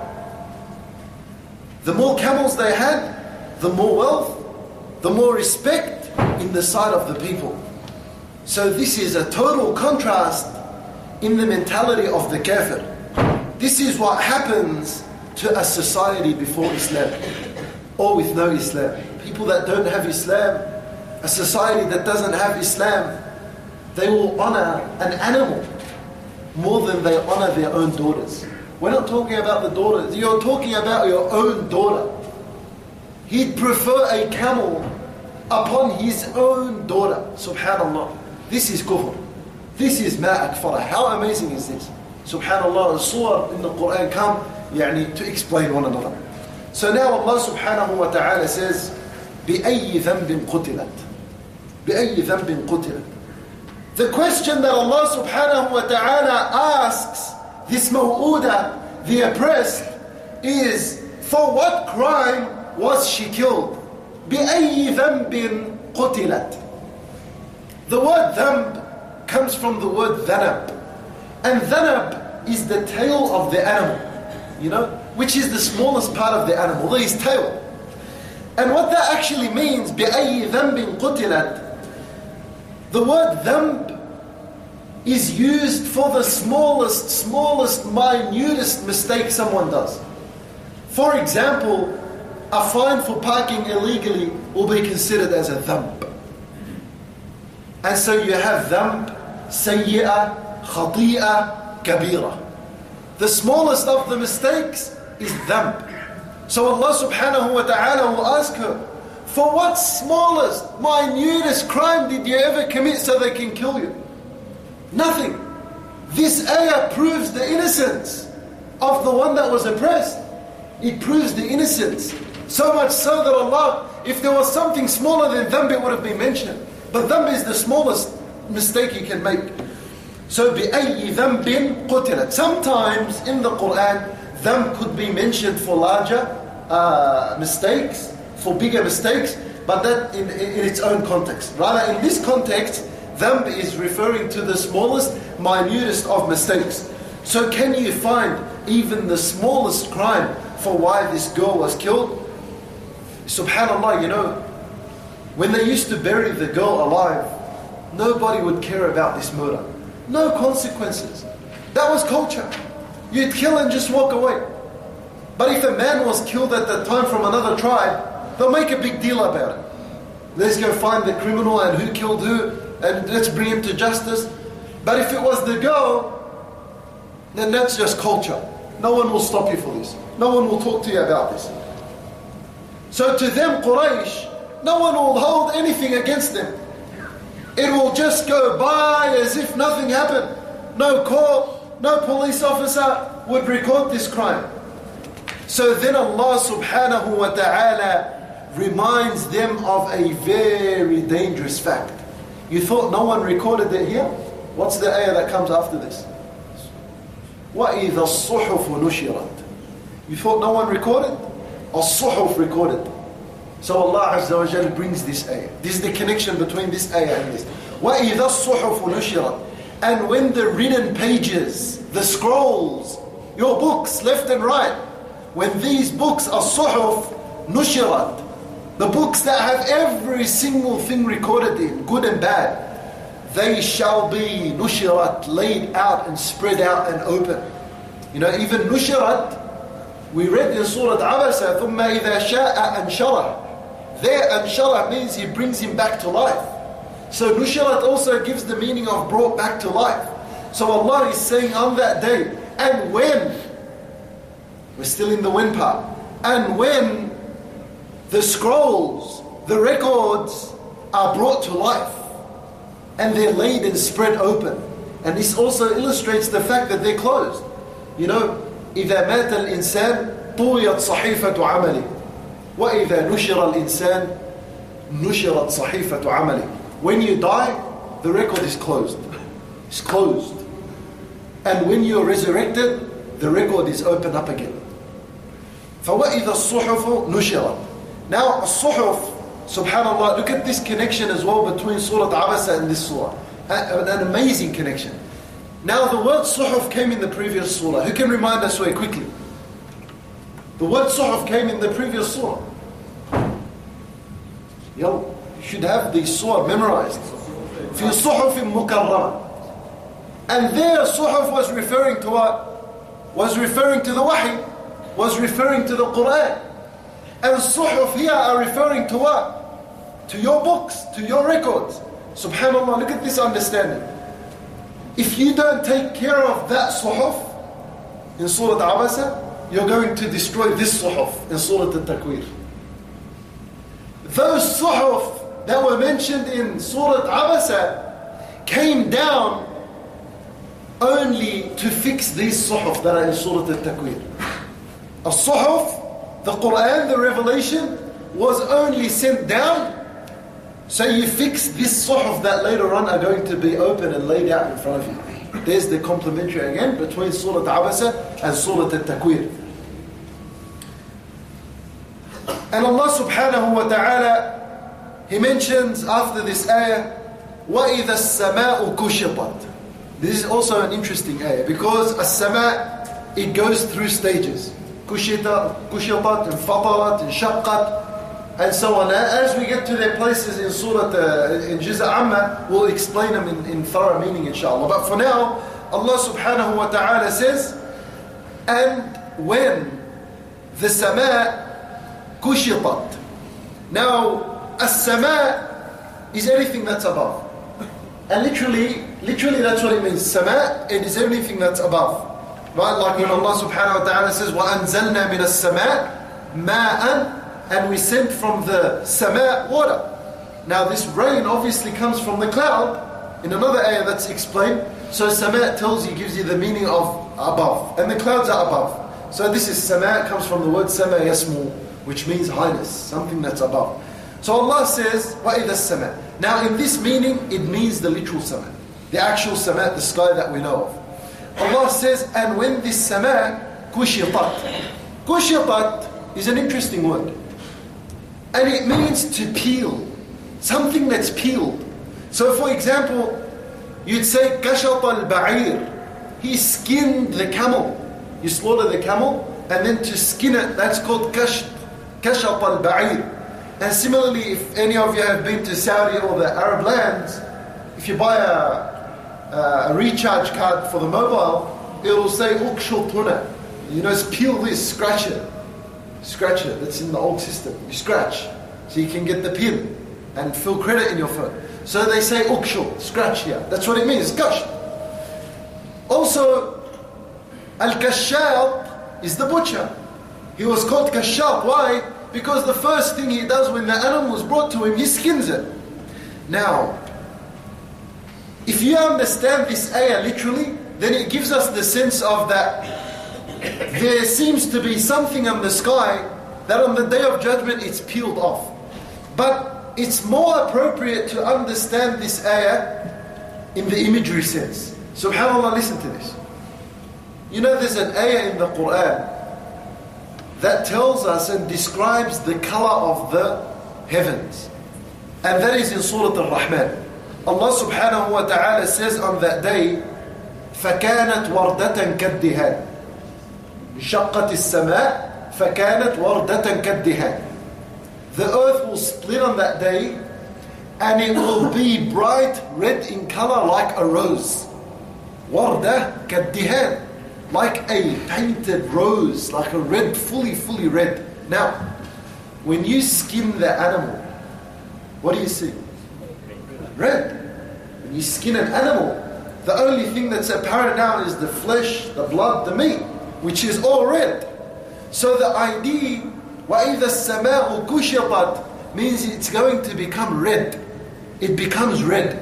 The more camels they had, the more wealth, the more respect in the sight of the people. So this is a total contrast in the mentality of the kafir. This is what happens to a society before Islam, or with no Islam. People that don't have Islam, a society that doesn't have Islam, they will honor an animal more than they honor their own daughters. We're not talking about the daughters. You're talking about your own daughter. He'd prefer a camel upon his own daughter. Subhanallah. This is kufr. This is ma akfara. How amazing is this? Subhanallah. The surah in the Quran come yani, to explain one another. So now Allah subhanahu wa ta'ala says, بِأَيِّ ذَنْبٍ قُتِلَتْ بِأَيِّ ذَنْبٍ قُتِلَتْ. The question that Allah subhanahu wa ta'ala asks this maw'uda, the oppressed, is, for what crime was she killed? بِأَيِّ ذَنْبٍ قُتِلَتْ. The word dhanb comes from the word dhanab. And dhanab is the tail of the animal, you know, which is the smallest part of the animal, his tail. And what that actually means, بِأَيِّ ذَنْبٍ قُتِلَتْ, the word dhanb is used for the smallest, smallest, minutest mistake someone does. For example, a fine for parking illegally will be considered as a dhanb. And so you have dhanb, sayyi'ah, khati'ah, kabira. The smallest of the mistakes is dhanb. So Allah subhanahu wa ta'ala will ask her, for what smallest, minutest crime did you ever commit so they can kill you? Nothing. This ayah proves the innocence of the one that was oppressed. It proves the innocence. So much so that Allah, if there was something smaller than dhanb, it would have been mentioned. But dhanb is the smallest mistake you can make. So بِأَيِّ ذَنْبٍ قُتِلَتْ. Sometimes in the Quran, dhanb could be mentioned for larger uh, mistakes, for bigger mistakes, but that in, in its own context. Rather, in this context, dhanb is referring to the smallest, minutest of mistakes. So can you find even the smallest crime for why this girl was killed? Subhanallah, you know, when they used to bury the girl alive, nobody would care about this murder. No consequences. That was culture. You'd kill and just walk away. But if a man was killed at that time from another tribe, they'll make a big deal about it. Let's go find the criminal and who killed who, and let's bring him to justice. But if it was the girl, then that's just culture. No one will stop you for this. No one will talk to you about this. So to them, Quraysh, no one will hold anything against them. It will just go by as if nothing happened. No court, no police officer would record this crime. So then Allah subhanahu wa ta'ala reminds them of a very dangerous fact. You thought no one recorded it here? What's the ayah that comes after this? وَإِذَا الصُّحُفُ نُشِرَتْ. You thought no one recorded? As-suhuf recorded. So Allah Azza wa Jal brings this ayah. This is the connection between this ayah and this. وَإِذَا الصُّحُفُ نُشِرَتْ. And when the written pages, the scrolls, your books left and right, when these books are suhuf nushirat, the books that have every single thing recorded in, good and bad, they shall be nushirat, laid out and spread out and open. You know, even nushirat, we read in Surah Abasa, ثُمَّ إِذَا شَاءَ أَنْشَرَهُ. There, anshara means He brings him back to life. So nushirat also gives the meaning of brought back to life. So Allah is saying on that day, and when, we're still in the when part, and when the scrolls, the records are brought to life, and they're laid and spread open. And this also illustrates the fact that they're closed. You know, إِذَا مَاتَ الْإِنسَانِ طُوِيَتْ صَحِيفَةُ عَمَلِهِ وَإِذَا نُشِرَ الْإِنسَانِ نُشِرَتْ صَحِيفَةُ عَمَلِهِ. When you die, the record is closed. It's closed. And when you're resurrected, the record is opened up again. فَوَإِذَا الصُّحُفُ نُشِرَتْ. Now, الصُّحُف, subhanAllah, look at this connection as well between Surah Abasa and this surah. An, an amazing connection. Now, the word suhuf came in the previous surah. Who can remind us very quickly? The word suhuf came in the previous surah. Yo, you should have the surah memorized. في صحف مكرمة. And there, suhuf was referring to what? Was referring to the wahi. Was referring to the Quran. And suhuf here are referring to what? To your books, to your records. subhanallah, look at this understanding. If you don't take care of that suhuf in Surah Abasa, you're going to destroy this suhuf in Surah At-Takwir. Those suhuf that were mentioned in Surah Abasa came down only to fix these suhuf that are in Surah At-Takwir. A suhuf, the Quran, the revelation, was only sent down so you fix this suhuf that later on are going to be open and laid out in front of you. There's the complementary again between Surah Abasa and Surah At-Takwir. And Allah subhanahu wa ta'ala, He mentions after this ayah, وَإِذَا السَّمَاءُ كُشِطَتْ. This is also an interesting ayah because as-sama, it goes through stages. Kushita, kushitat, and fatarat, and shaqqat, and so on. As we get to their places in Surah, uh, in Juz' Amma, we'll explain them in, in thorough meaning inshallah. But for now, Allah subhanahu wa ta'ala says, and when the sama kushitat. Now, as-sama is everything that's above. And literally, literally that's what it means. Sama, it is everything that's above. Right? Like when Allah subhanahu wa ta'ala says, وَأَنزَلْنَا مِنَ السَّمَاءِ مَاءً, and we sent from the sama water. Now this rain obviously comes from the cloud. In another ayah that's explained. So sama tells you, gives you the meaning of above. And the clouds are above. So this is sama, comes from the word sama yasmu, which means highness, something that's above. So Allah says, وَإِذَا السَّمَاء. Now in this meaning, it means the literal sama. The actual sama, the sky that we know of. Allah says, and when this sama kushitat. Kushitat is an interesting word. And it means to peel. Something that's peeled. So for example, you'd say, kashat al-ba'ir. He skinned the camel. You slaughter the camel, and then to skin it, that's called kasht. Kashat al-ba'ir. And similarly, if any of you have been to Saudi or the Arab lands, if you buy a, a, a recharge card for the mobile, it will say, ukshul tuna. You know, it's peel this, scratch it. Scratch it, that's in the old system. You scratch, so you can get the pin and fill credit in your phone. So they say ukshul, scratch here. That's what it means, kash. Also, al-kashat is the butcher. He was called kashat. Why? Because the first thing he does when the animal was brought to him, he skins it. Now, if you understand this ayah literally, then it gives us the sense of that there seems to be something in the sky that on the Day of Judgment it's peeled off. But it's more appropriate to understand this ayah in the imagery sense. SubhanAllah, listen to this. You know there's an ayah in the Quran that tells us and describes the color of the heavens. And that is in Surah Al-Rahman. Allah subhanahu wa ta'ala says on that day, فَكَانَتْ وَرْدَةً كَالدِّهَانِ شَقَّتِ السَّمَاء فَكَانَتْ وَرْدَةً كَالدِّهَانِ. The earth will split on that day, and it will be bright red in color like a rose. وَرْدَةً كَالدِّهَانِ. Like a painted rose, like a red, fully, fully red. Now, when you skin the animal, what do you see? Red. When you skin an animal, the only thing that's apparent now is the flesh, the blood, the meat, which is all red. So the idea, وَإِذَا السَّمَاءُ كُشِطَتْ, means it's going to become red. It becomes red.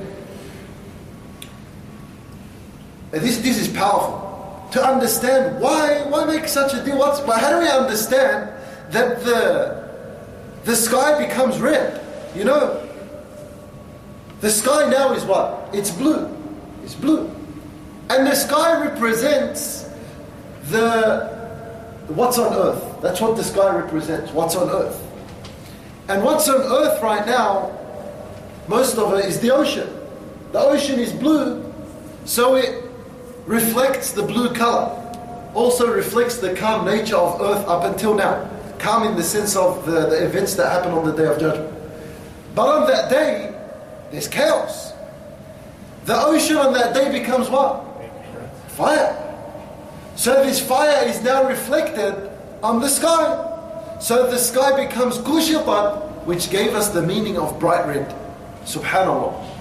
And this, this is powerful. To understand why, why make such a deal? What's, how do we understand that the, the sky becomes red? You know, the sky now is what? It's blue. It's blue. And the sky represents the what's on earth. That's what the sky represents, what's on earth. And what's on earth right now, most of it is the ocean. The ocean is blue, so it reflects the blue color. Also reflects the calm nature of earth up until now. Calm in the sense of the, the events that happen on the Day of Judgment. But on that day, there's chaos. The ocean on that day becomes what? Fire. So this fire is now reflected on the sky. So the sky becomes kushitat, which gave us the meaning of bright red. Subhanallah.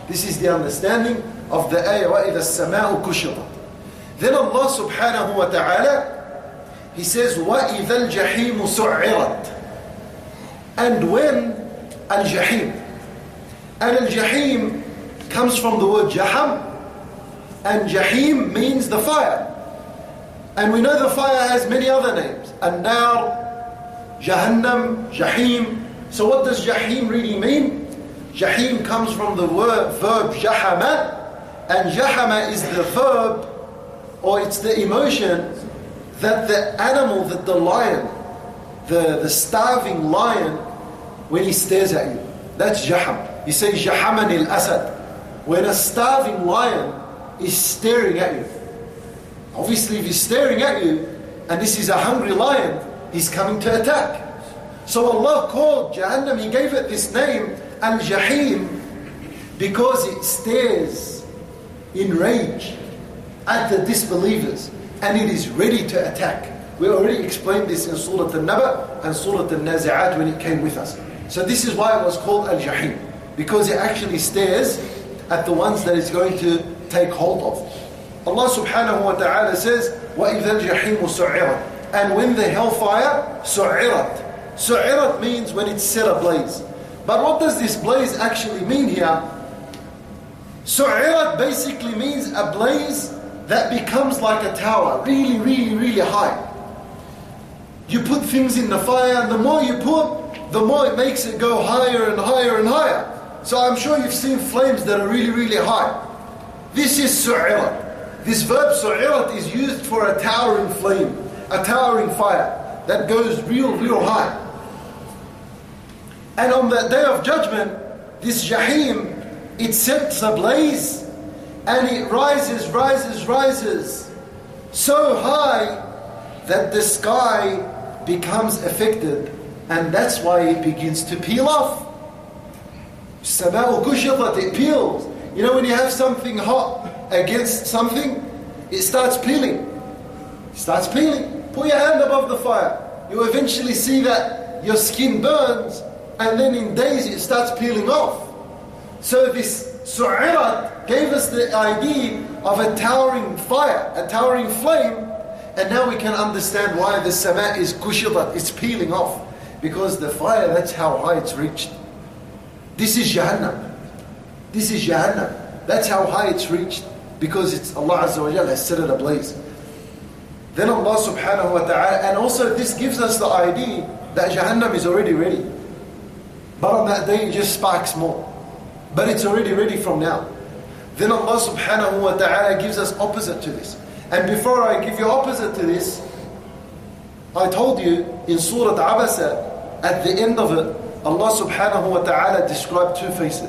This is the understanding of the ayah, وَإِذَا السَّمَاءُ كُشِطَتْ. Then Allah subhanahu wa ta'ala, He says, وَإِذَا الْجَحِيمُ سُعِّرَتْ. And when al-jahim. And al-jahim comes from the word jaham. And jahim means the fire. And we know the fire has many other names. An-nar, Jahannam, Jahim. So what does Jahim really mean? Jahim comes from the word verb jahama. And jahama is the verb, or it's the emotion that the animal, that the lion, the, the starving lion, when he stares at you. That's jaham. You say jahamani al-asad. When a starving lion is staring at you. Obviously if he's staring at you, and this is a hungry lion, he's coming to attack. So Allah called Jahannam, He gave it this name, Al-Jahim, because it stares in rage at the disbelievers, and it is ready to attack. We already explained this in Surah Al-Naba and Surah Al-Nazi'at when it came with us. So this is why it was called Al-Jahim, because it actually stares at the ones that it's going to take hold of. Allah subhanahu wa ta'ala says, وَإِذَا الْجَحِيمُ سُعِّرَتْ. And when the hellfire, سُعِّرَتْ. سُعِّرَتْ means when it's set ablaze. But what does this blaze actually mean here? سُعِّرَتْ basically means a blaze that becomes like a tower, really, really, really high. You put things in the fire, and the more you put, the more it makes it go higher and higher and higher. So I'm sure you've seen flames that are really, really high. This is su'irat. This verb su'irat is used for a towering flame, a towering fire that goes real, real high. And on the day of judgment, this jahim, it sets ablaze and it rises, rises, rises so high that the sky becomes affected, and that's why it begins to peel off. Sama'u kushitat, it peels. You know when you have something hot against something, it starts peeling. It starts peeling. Put your hand above the fire. You eventually see that your skin burns, and then in days it starts peeling off. So this su'irat gave us the idea of a towering fire, a towering flame, and now we can understand why the sama is kushitat, it's peeling off. Because the fire, that's how high it's reached. This is Jahannam. This is Jahannam. That's how high it's reached. Because it's Allah Azza wa Jalla has set it ablaze. Then Allah subhanahu wa ta'ala, and also this gives us the idea that Jahannam is already ready. But on that day it just sparks more. But it's already ready from now. Then Allah subhanahu wa ta'ala gives us opposite to this. And before I give you opposite to this, I told you in Surah Abasa, at the end of it, Allah subhanahu wa ta'ala described two faces.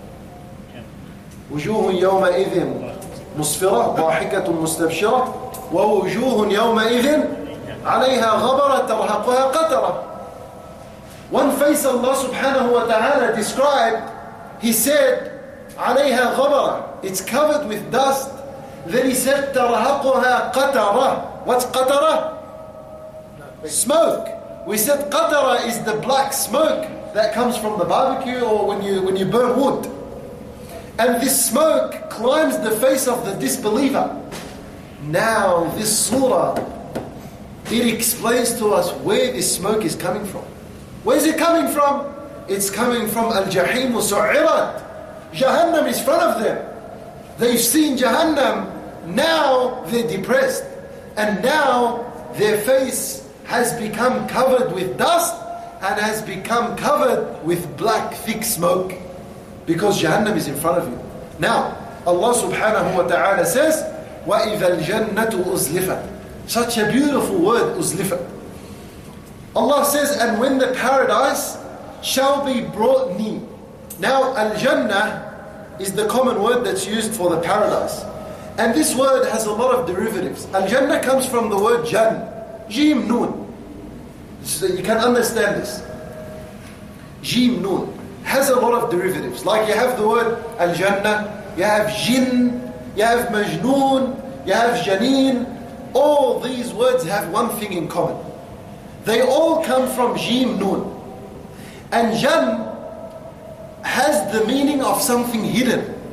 وجوه يومئذ مسفرة ضاحكة مستبشرة ووجوه يومئذ عليها غبرة ترهقها قترة. One face Allah subhanahu wa ta'ala described, He said, عليها غبرة, it's covered with dust. Then He said, ترهقها قترة. What's قترة? Smoke. We said qatara is the black smoke that comes from the barbecue or when you when you burn wood. And this smoke climbs the face of the disbeliever. Now this surah, it explains to us where this smoke is coming from. Where is it coming from? It's coming from al-jahim su'irat. Jahannam is in front of them. They've seen Jahannam. Now they're depressed. And now their face has become covered with dust and has become covered with black thick smoke because Jahannam is in front of you. Now, Allah subhanahu wa ta'ala says, وَإِذَا الْجَنَّةُ أُزْلِفَتْ. Such a beautiful word, uzlifat. Allah says, and when the paradise shall be brought near. Now, al-jannah is the common word that's used for the paradise. And this word has a lot of derivatives. Al-jannah comes from the word jan. Jim Nun. So you can understand this. Jim Nun has a lot of derivatives. Like you have the word Al-Jannah, you have Jinn, you have Majnoon, you have Janeen. All these words have one thing in common. They all come from Jim Nun. And Jan has the meaning of something hidden.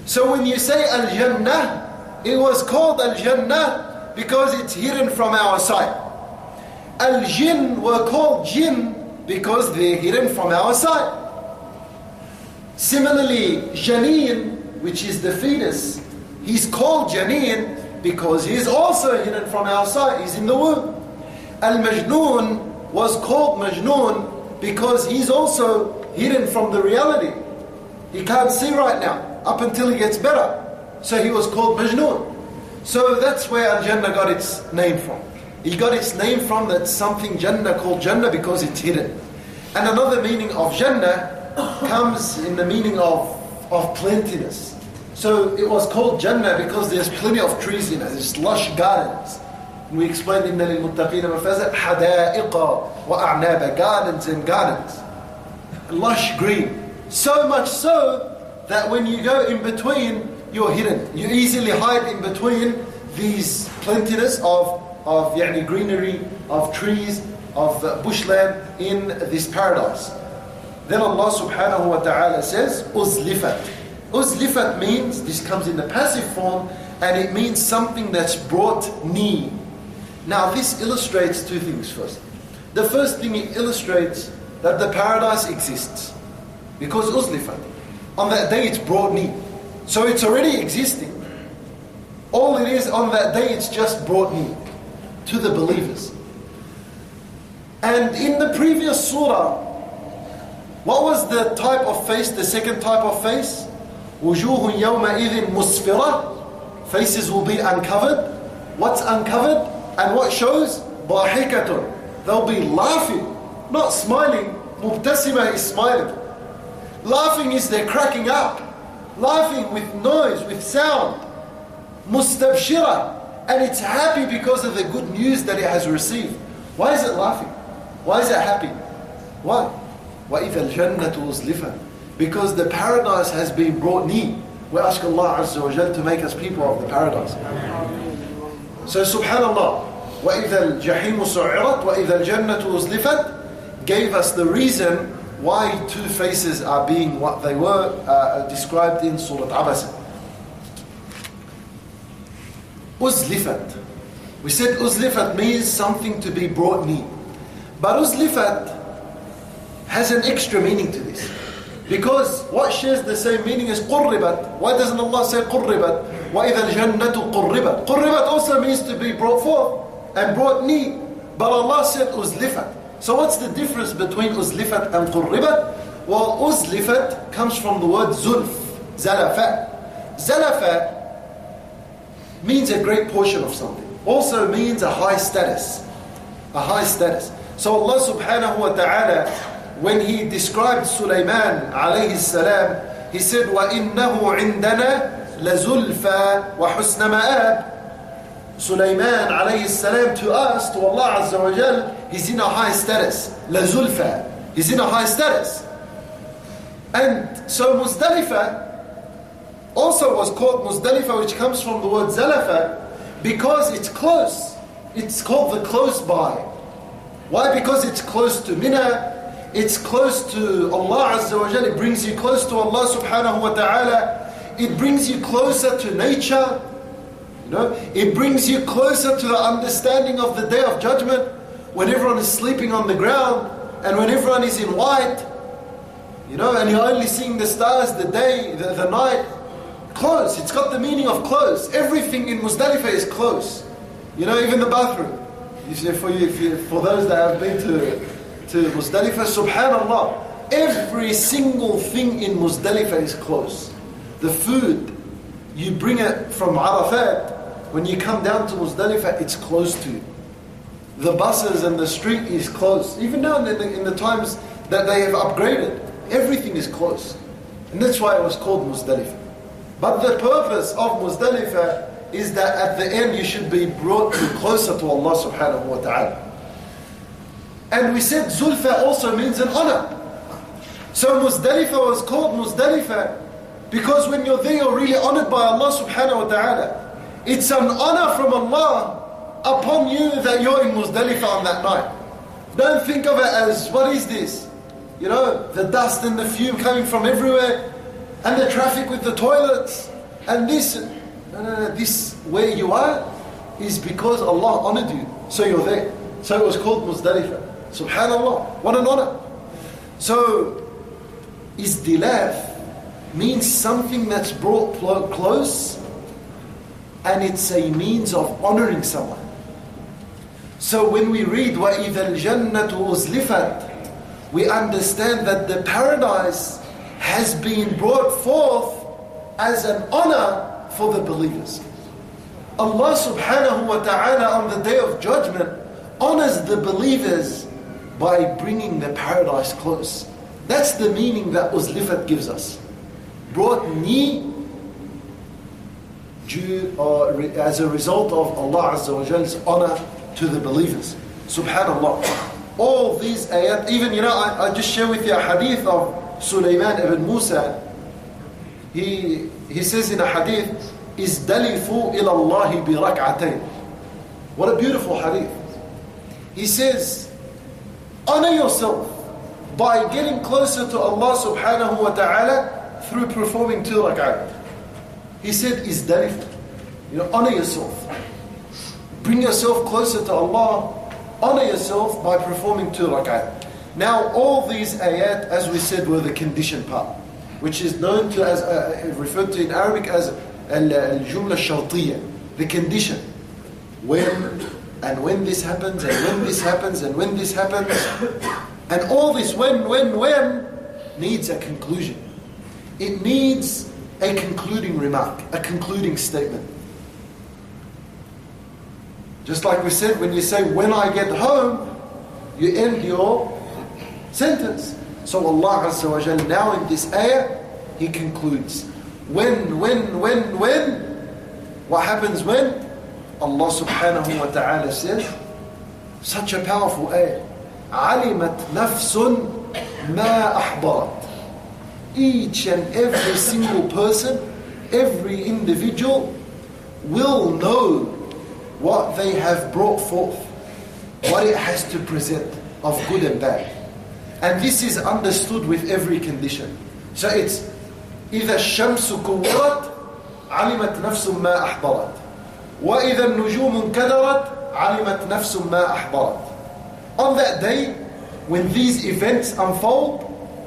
So when you say Al-Jannah, it was called Al-Jannah because it's hidden from our sight. Al-Jinn were called Jinn because they're hidden from our sight. Similarly, Janeen, which is the fetus, he's called Janeen because he is also hidden from our sight. He's in the womb. Al-Majnoon was called Majnoon because he's also hidden from the reality. He can't see right now, up until he gets better. So he was called Majnoon. So that's where Al-Jannah got its name from. He got its name from that something Jannah called Jannah because it's hidden. And another meaning of Jannah comes in the meaning of, of plentiness. So it was called Jannah because there's plenty of trees in it. There's lush gardens. And we explained in لِلْمُتَّقِينَ مَفَازًا حَدَائِقَ وَأَعْنَابَ, gardens and gardens. Lush green. So much so that when you go in between, you're hidden. You easily hide in between these plentiness of, of yani, greenery, of trees, of uh, bushland in this paradise. Then Allah subhanahu wa ta'ala says, Uzlifat. Uzlifat means, this comes in the passive form, and it means something that's brought near. Now this illustrates two things first. The first thing, it illustrates that the paradise exists. Because Uzlifat, on that day it's brought near. So it's already existing. All it is on that day, it's just brought near to the believers. And in the previous surah, what was the type of face, the second type of face? وُجُوهٌ يَوْمَئِذٍ مُسْفِرَةٌ. Faces will be uncovered. What's uncovered? And what shows? ضَاحِكَةٌ. They'll be laughing, not smiling. مُبْتَسِمَةٌ is smiling. Laughing is they're cracking up. Laughing with noise, with sound. مُسْتَبْشِرَةٌ. And it's happy because of the good news that it has received. Why is it laughing? Why is it happy? Why? وَإِذَا الْجَنَّةُ أُزْلِفَتْ. Because the paradise has been brought near. We ask Allah Azza wa Jal to make us people of the paradise. So subhanallah, وَإِذَا الْجَحِيمُ سُعِّرَتْ وَإِذَا الْجَنَّةُ أُزْلِفَتْ gave us the reason why two faces are being what they were uh, described in Surah Abasa. Uzlifat. We said Uzlifat means something to be brought near. But Uzlifat has an extra meaning to this. Because what shares the same meaning is Qurribat. Why doesn't Allah say Qurribat? وَإِذَا الْجَنَّةُ قُرِّبَتْ. Qurribat also means to be brought forth and brought near. But Allah said Uzlifat. So what's the difference between Uzlifat and Qurribat? Well, Uzlifat comes from the word Zulf, Zalafa. Zalafa means a great portion of something. Also means a high status. A high status. So Allah subhanahu wa ta'ala, when He described Sulaiman alayhi salam, He said, وَإِنَّهُ عِنْدَنَا لَزُلْفَى وَحُسْنَ مَآبٍ. Sulaiman alayhi salam to us, to Allah Azza wa Jal, he's in a high status. لَزُلْفَى. He's in a high status. And so Muzdalifah also was called Muzdalifah, which comes from the word Zalafa, because it's close. It's called the close by. Why? Because it's close to Mina, it's close to Allah Azza wa Jal, it brings you close to Allah subhanahu wa ta'ala, it brings you closer to nature, you know, it brings you closer to the understanding of the Day of Judgment, when everyone is sleeping on the ground, and when everyone is in white, you know, and you're only seeing the stars, the day, the, the night, close. It's got the meaning of close. Everything in Muzdalifah is close. You know, even the bathroom. For you, if you, for those that have been to, to Muzdalifah, subhanallah, every single thing in Muzdalifah is close. The food, you bring it from Arafat, when you come down to Muzdalifah, it's close to you. The buses and the street is close. Even now in the, in the times that they have upgraded, everything is close. And that's why it was called Muzdalifah. But the purpose of Muzdalifah is that at the end you should be brought closer to Allah subhanahu wa ta'ala. And we said Zulfa also means an honor. So Muzdalifah was called Muzdalifah because when you're there you're really honored by Allah subhanahu wa ta'ala. It's an honor from Allah upon you that you're in Muzdalifah on that night. Don't think of it as, what is this? You know, the dust and the fume coming from everywhere, and the traffic with the toilets. And this, no, no, no, this where you are is because Allah honored you. So you're there. So it was called Muzdalifah. Subhanallah, what an honor. So, izdilaf means something that's brought close, and it's a means of honoring someone. So when we read وَإِذَا الْجَنَّةُ أُزْلِفَتْ, we understand that the paradise has been brought forth as an honor for the believers. Allah subhanahu wa ta'ala on the day of judgment honors the believers by bringing the paradise close. That's the meaning that Uzlifat gives us. Brought near due, uh, as a result of Allah Azza wa Jal's honor to the believers. Subhanallah. All these ayat, even, you know, I, I just share with you a hadith of Sulaiman ibn Musa. He, he says in a hadith, Izdalifu ila Allahi bi rak'atayn. What a beautiful hadith. He says, honor yourself by getting closer to Allah subhanahu wa ta'ala through performing two rak'at. He said, Izdalifu. You know, honor yourself. Bring yourself closer to Allah. Honor yourself by performing two rak'at. Now, all these ayat, as we said, were the condition part, which is known to as uh, referred to in Arabic as al-jumla shartiyya, the condition. When and when this happens, and when this happens, and when this happens, and all this when, when, when needs a conclusion. It needs a concluding remark, a concluding statement. Just like we said, when you say, when I get home, you end your sentence. So Allah Azza wa Jal, now in this ayah, He concludes. When, when, when, when? What happens when? Allah subhanahu wa ta'ala says, such a powerful ayah. عَلِمَتْ نَفْسٌ مَا أَحْضَرَتْ. Each and every single person, every individual will know what they have brought forth, what it has to present of good and bad. And this is understood with every condition. So it's إِذَا الشَّمْسُ كُوِّرَتْ عَلِمَتْ نَفْسٌ مَا أَحْضَرَتْ وَإِذَا النُّجُومُ انْكَدَرَتْ عَلِمَتْ نَفْسٌ مَا أَحْضَرَتْ. On that day, when these events unfold,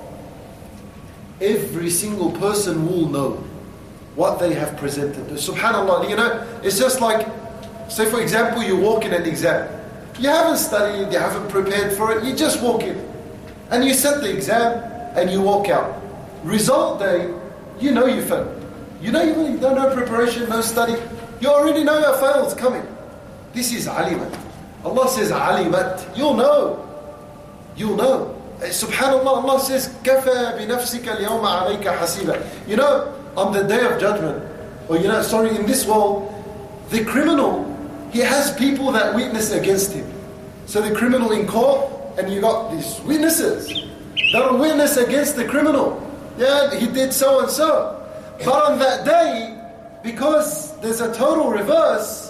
every single person will know what they have presented. Subhanallah, you know, it's just like, say for example, you walk in an exam. You haven't studied, you haven't prepared for it, you just walk in. And you set the exam, and you walk out. Result day, you know you failed. You know you really don't know preparation, no study. You already know your fail is coming. This is alimat. Allah says alimat. You'll know. You'll know. Subhanallah, Allah says, كَفَى بِنَفْسِكَ الْيَوْمَ عَلَيْكَ حَسِيبًا. You know, on the day of judgment, or you know, sorry, in this world, the criminal, he has people that witness against him. So the criminal in court, and you got these witnesses that will witness against the criminal. Yeah, he did so and so. But on that day, because there's a total reverse,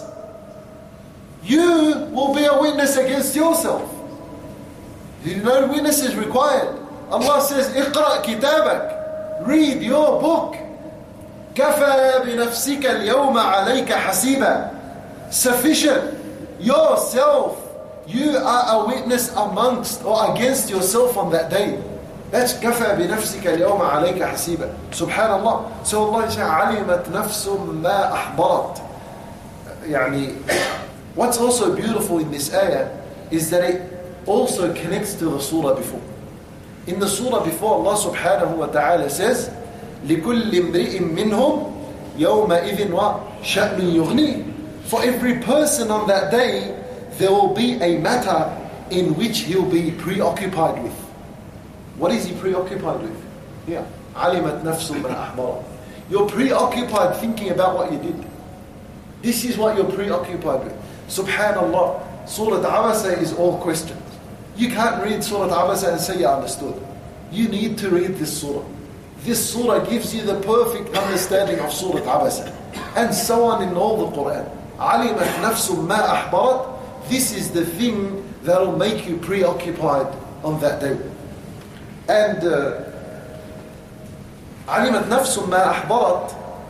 you will be a witness against yourself. No witness is required. Allah says, اقرأ كتابك. Read your book. كَفَى بِنَفْسِكَ الْيَوْمَ عَلَيْكَ حَسِيبًا. Sufficient. Yourself. You are a witness amongst or against yourself on that day. That's كَفَى بِنَفْسِكَ الْيَوْمَ عَلَيْكَ حَسِيبًا. Subhanallah. So Allah says, عَلِمَتْ نَفْسٌ مَا أَحْضَرَتْ. يعني, what's also beautiful in this ayah is that it also connects to the surah before. In the surah before, Allah subhanahu wa ta'ala says, لِكُلِّ امْرِئٍ مِّنْهُمْ يَوْمَئِذٍ وَشَأْنٌ يُغْنِيهِ. For every person on that day, there will be a matter in which he'll be preoccupied with. What is he preoccupied with? Yeah. عَلِمَتْ نَفْسٌ مَا أَحْضَرَتْ. You're preoccupied thinking about what you did. This is what you're preoccupied with. Subhanallah. Surah Abasa is all questions. You can't read Surah Abasa and say you understood. You need to read this surah. This surah gives you the perfect understanding of Surah Abasa. And so on in all the Quran. عَلِمَتْ نَفْسٌ مَا أَحْضَرَتْ. This is the thing that will make you preoccupied on that day. And عَلِمَتْ نَفْسٌ مَا أَحْضَرَتْ.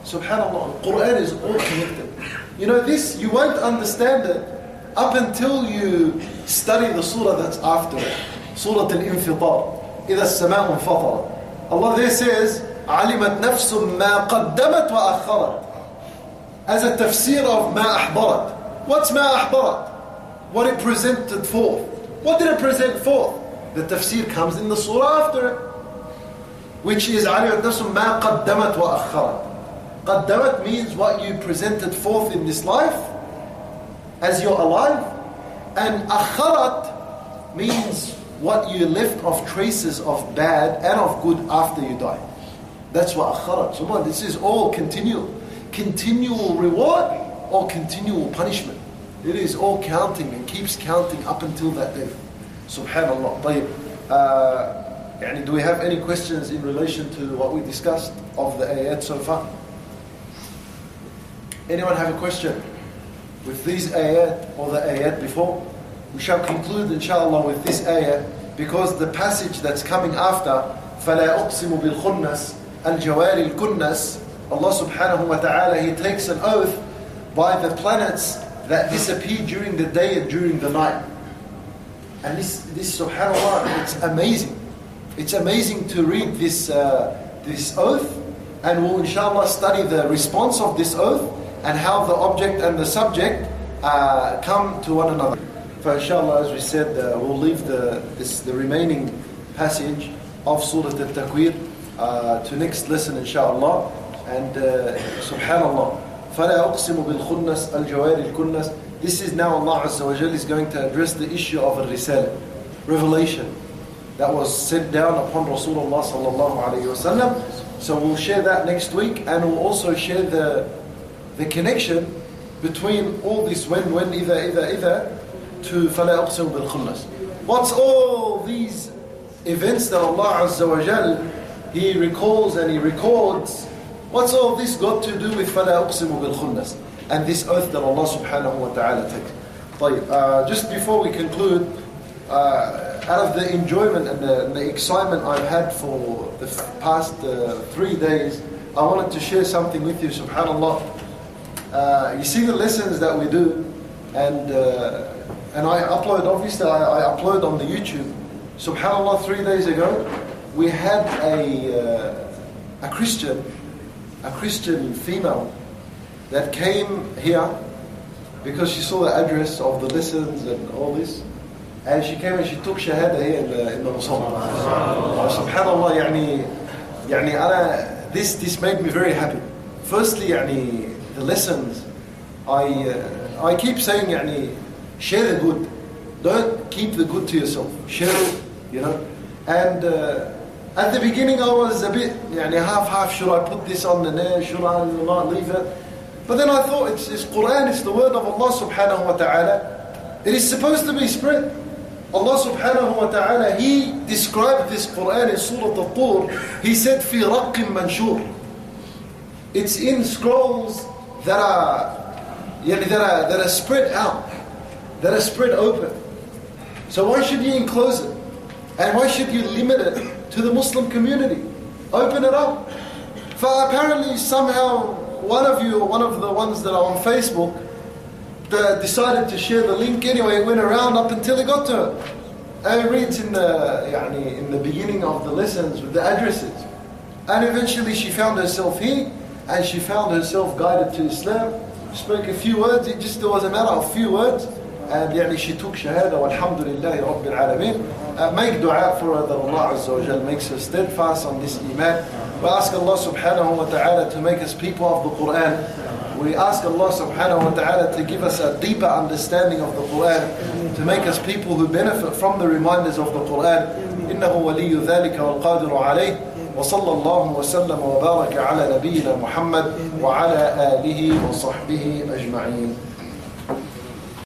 Subhanallah, the Quran is all connected. You know this, you won't understand it up until you study the surah that's after it. Surah Al-Infitar. إِذَا السَّمَاءُ انْفَطَرَتْ. Allah there says, عَلِمَتْ نَفْسٌ مَا قَدَّمَتْ وَأَخَّرَتْ. As a tafsir of مَا أَحْضَرَتْ. What's مَا أَحْضَرَتْ? What it presented forth. What did it present forth? The tafsir comes in the surah after it. Which is عَلِمَتْ نَفْسٌ مَا قَدَّمَتْ وَأَخَّرَتْ. قَدَّمَتْ means what you presented forth in this life as you're alive. And أَخَّرَتْ means what you left of traces of bad and of good after you die. That's what أَخَّرَتْ. So this is all continual. Continual reward or continual punishment. It is all counting and keeps counting up until that day. Subhanallah. طيب. Uh, يعني, do we have any questions in relation to what we discussed of the ayat so far? Anyone have a question with these ayat or the ayat before? We shall conclude inshallah with this ayat because the passage that's coming after فَلَا أُقْسِمُ بِالْخُنَّسِ الْجَوَارِ الْكُنَّسِ Allah subhanahu wa ta'ala, He takes an oath by the planets that disappear during the day and during the night. And this, this subhanallah, it's amazing. It's amazing to read this, uh, this oath, and we'll inshallah study the response of this oath and how the object and the subject uh, come to one another. For inshallah, as we said, uh, we'll leave the, this, the remaining passage of Surah Al-Takwir uh, to next lesson inshallah. And uh, subhanallah, فَلَا أُقْسِمُ بِالْخُنَّسِ الْجَوَارِ الْكُنَّسِ. This is now Allah Azza wa Jal is going to address the issue of al-risala, revelation, that was sent down upon Rasulullah sallallahu alayhi wa sallam. So we'll share that next week, and we'll also share the the connection between all this when, when, إِذَا, إِذَا, إِذَا to فَلَا أُقْسِمُ بِالْخُنَّسِ. What's all these events that Allah Azza wa Jal, He recalls and He records, what's all this got to do with فَلَا أُقْسِمُ بِالْخُنَّسِ and this oath that Allah subhanahu wa ta'ala takes? طيب, uh, just before we conclude, uh, out of the enjoyment and the, and the excitement I've had for the past uh, three days, I wanted to share something with you, subhanallah. Uh, you see the lessons that we do, and uh, and I upload, obviously I, I upload on the YouTube. Subhanallah, three days ago, we had a, uh, a Christian, a Christian female that came here because she saw the address of the lessons and all this, and she came and she took shahada here in the in the Musalla. Subhanallah, يعني يعني أنا this this made me very happy. Firstly, يعني the lessons, I uh, I keep saying يعني share the good, don't keep the good to yourself. Share it, you know. And uh, at the beginning I was a bit يعني half half. Should I put this on the net? Should I not leave it? But then I thought it's, it's Quran, it's the word of Allah subhanahu wa ta'ala. It is supposed to be spread. Allah subhanahu wa ta'ala, He described this Quran in Surah Al-Tur. He said, في رق منشور. It's in scrolls that are, that are, that are spread out, that are spread open. So why should you enclose it? And why should you limit it to the Muslim community? Open it up. For apparently somehow one of you, or one of the ones that are on Facebook, the, decided to share the link anyway. It went around up until it got to her. And it reads in the, يعني, in the beginning of the lessons with the addresses. And eventually she found herself here, and she found herself guided to Islam. Spoke a few words. It just, it was a matter of few words. And يعني, she took shahada, walhamdulillahi rabbil alameen. Uh, make dua for her that Allah Azza wa Jal makes her steadfast on this iman. We ask Allah subhanahu wa ta'ala to make us people of the Quran. We ask Allah subhanahu wa ta'ala to give us a deeper understanding of the Quran, to make us people who benefit from the reminders of the Quran. إنه ولي ذلك والقادر عليه. وصلى الله وسلم وبارك على نبينا محمد وعلى آله وصحبه أجمعين.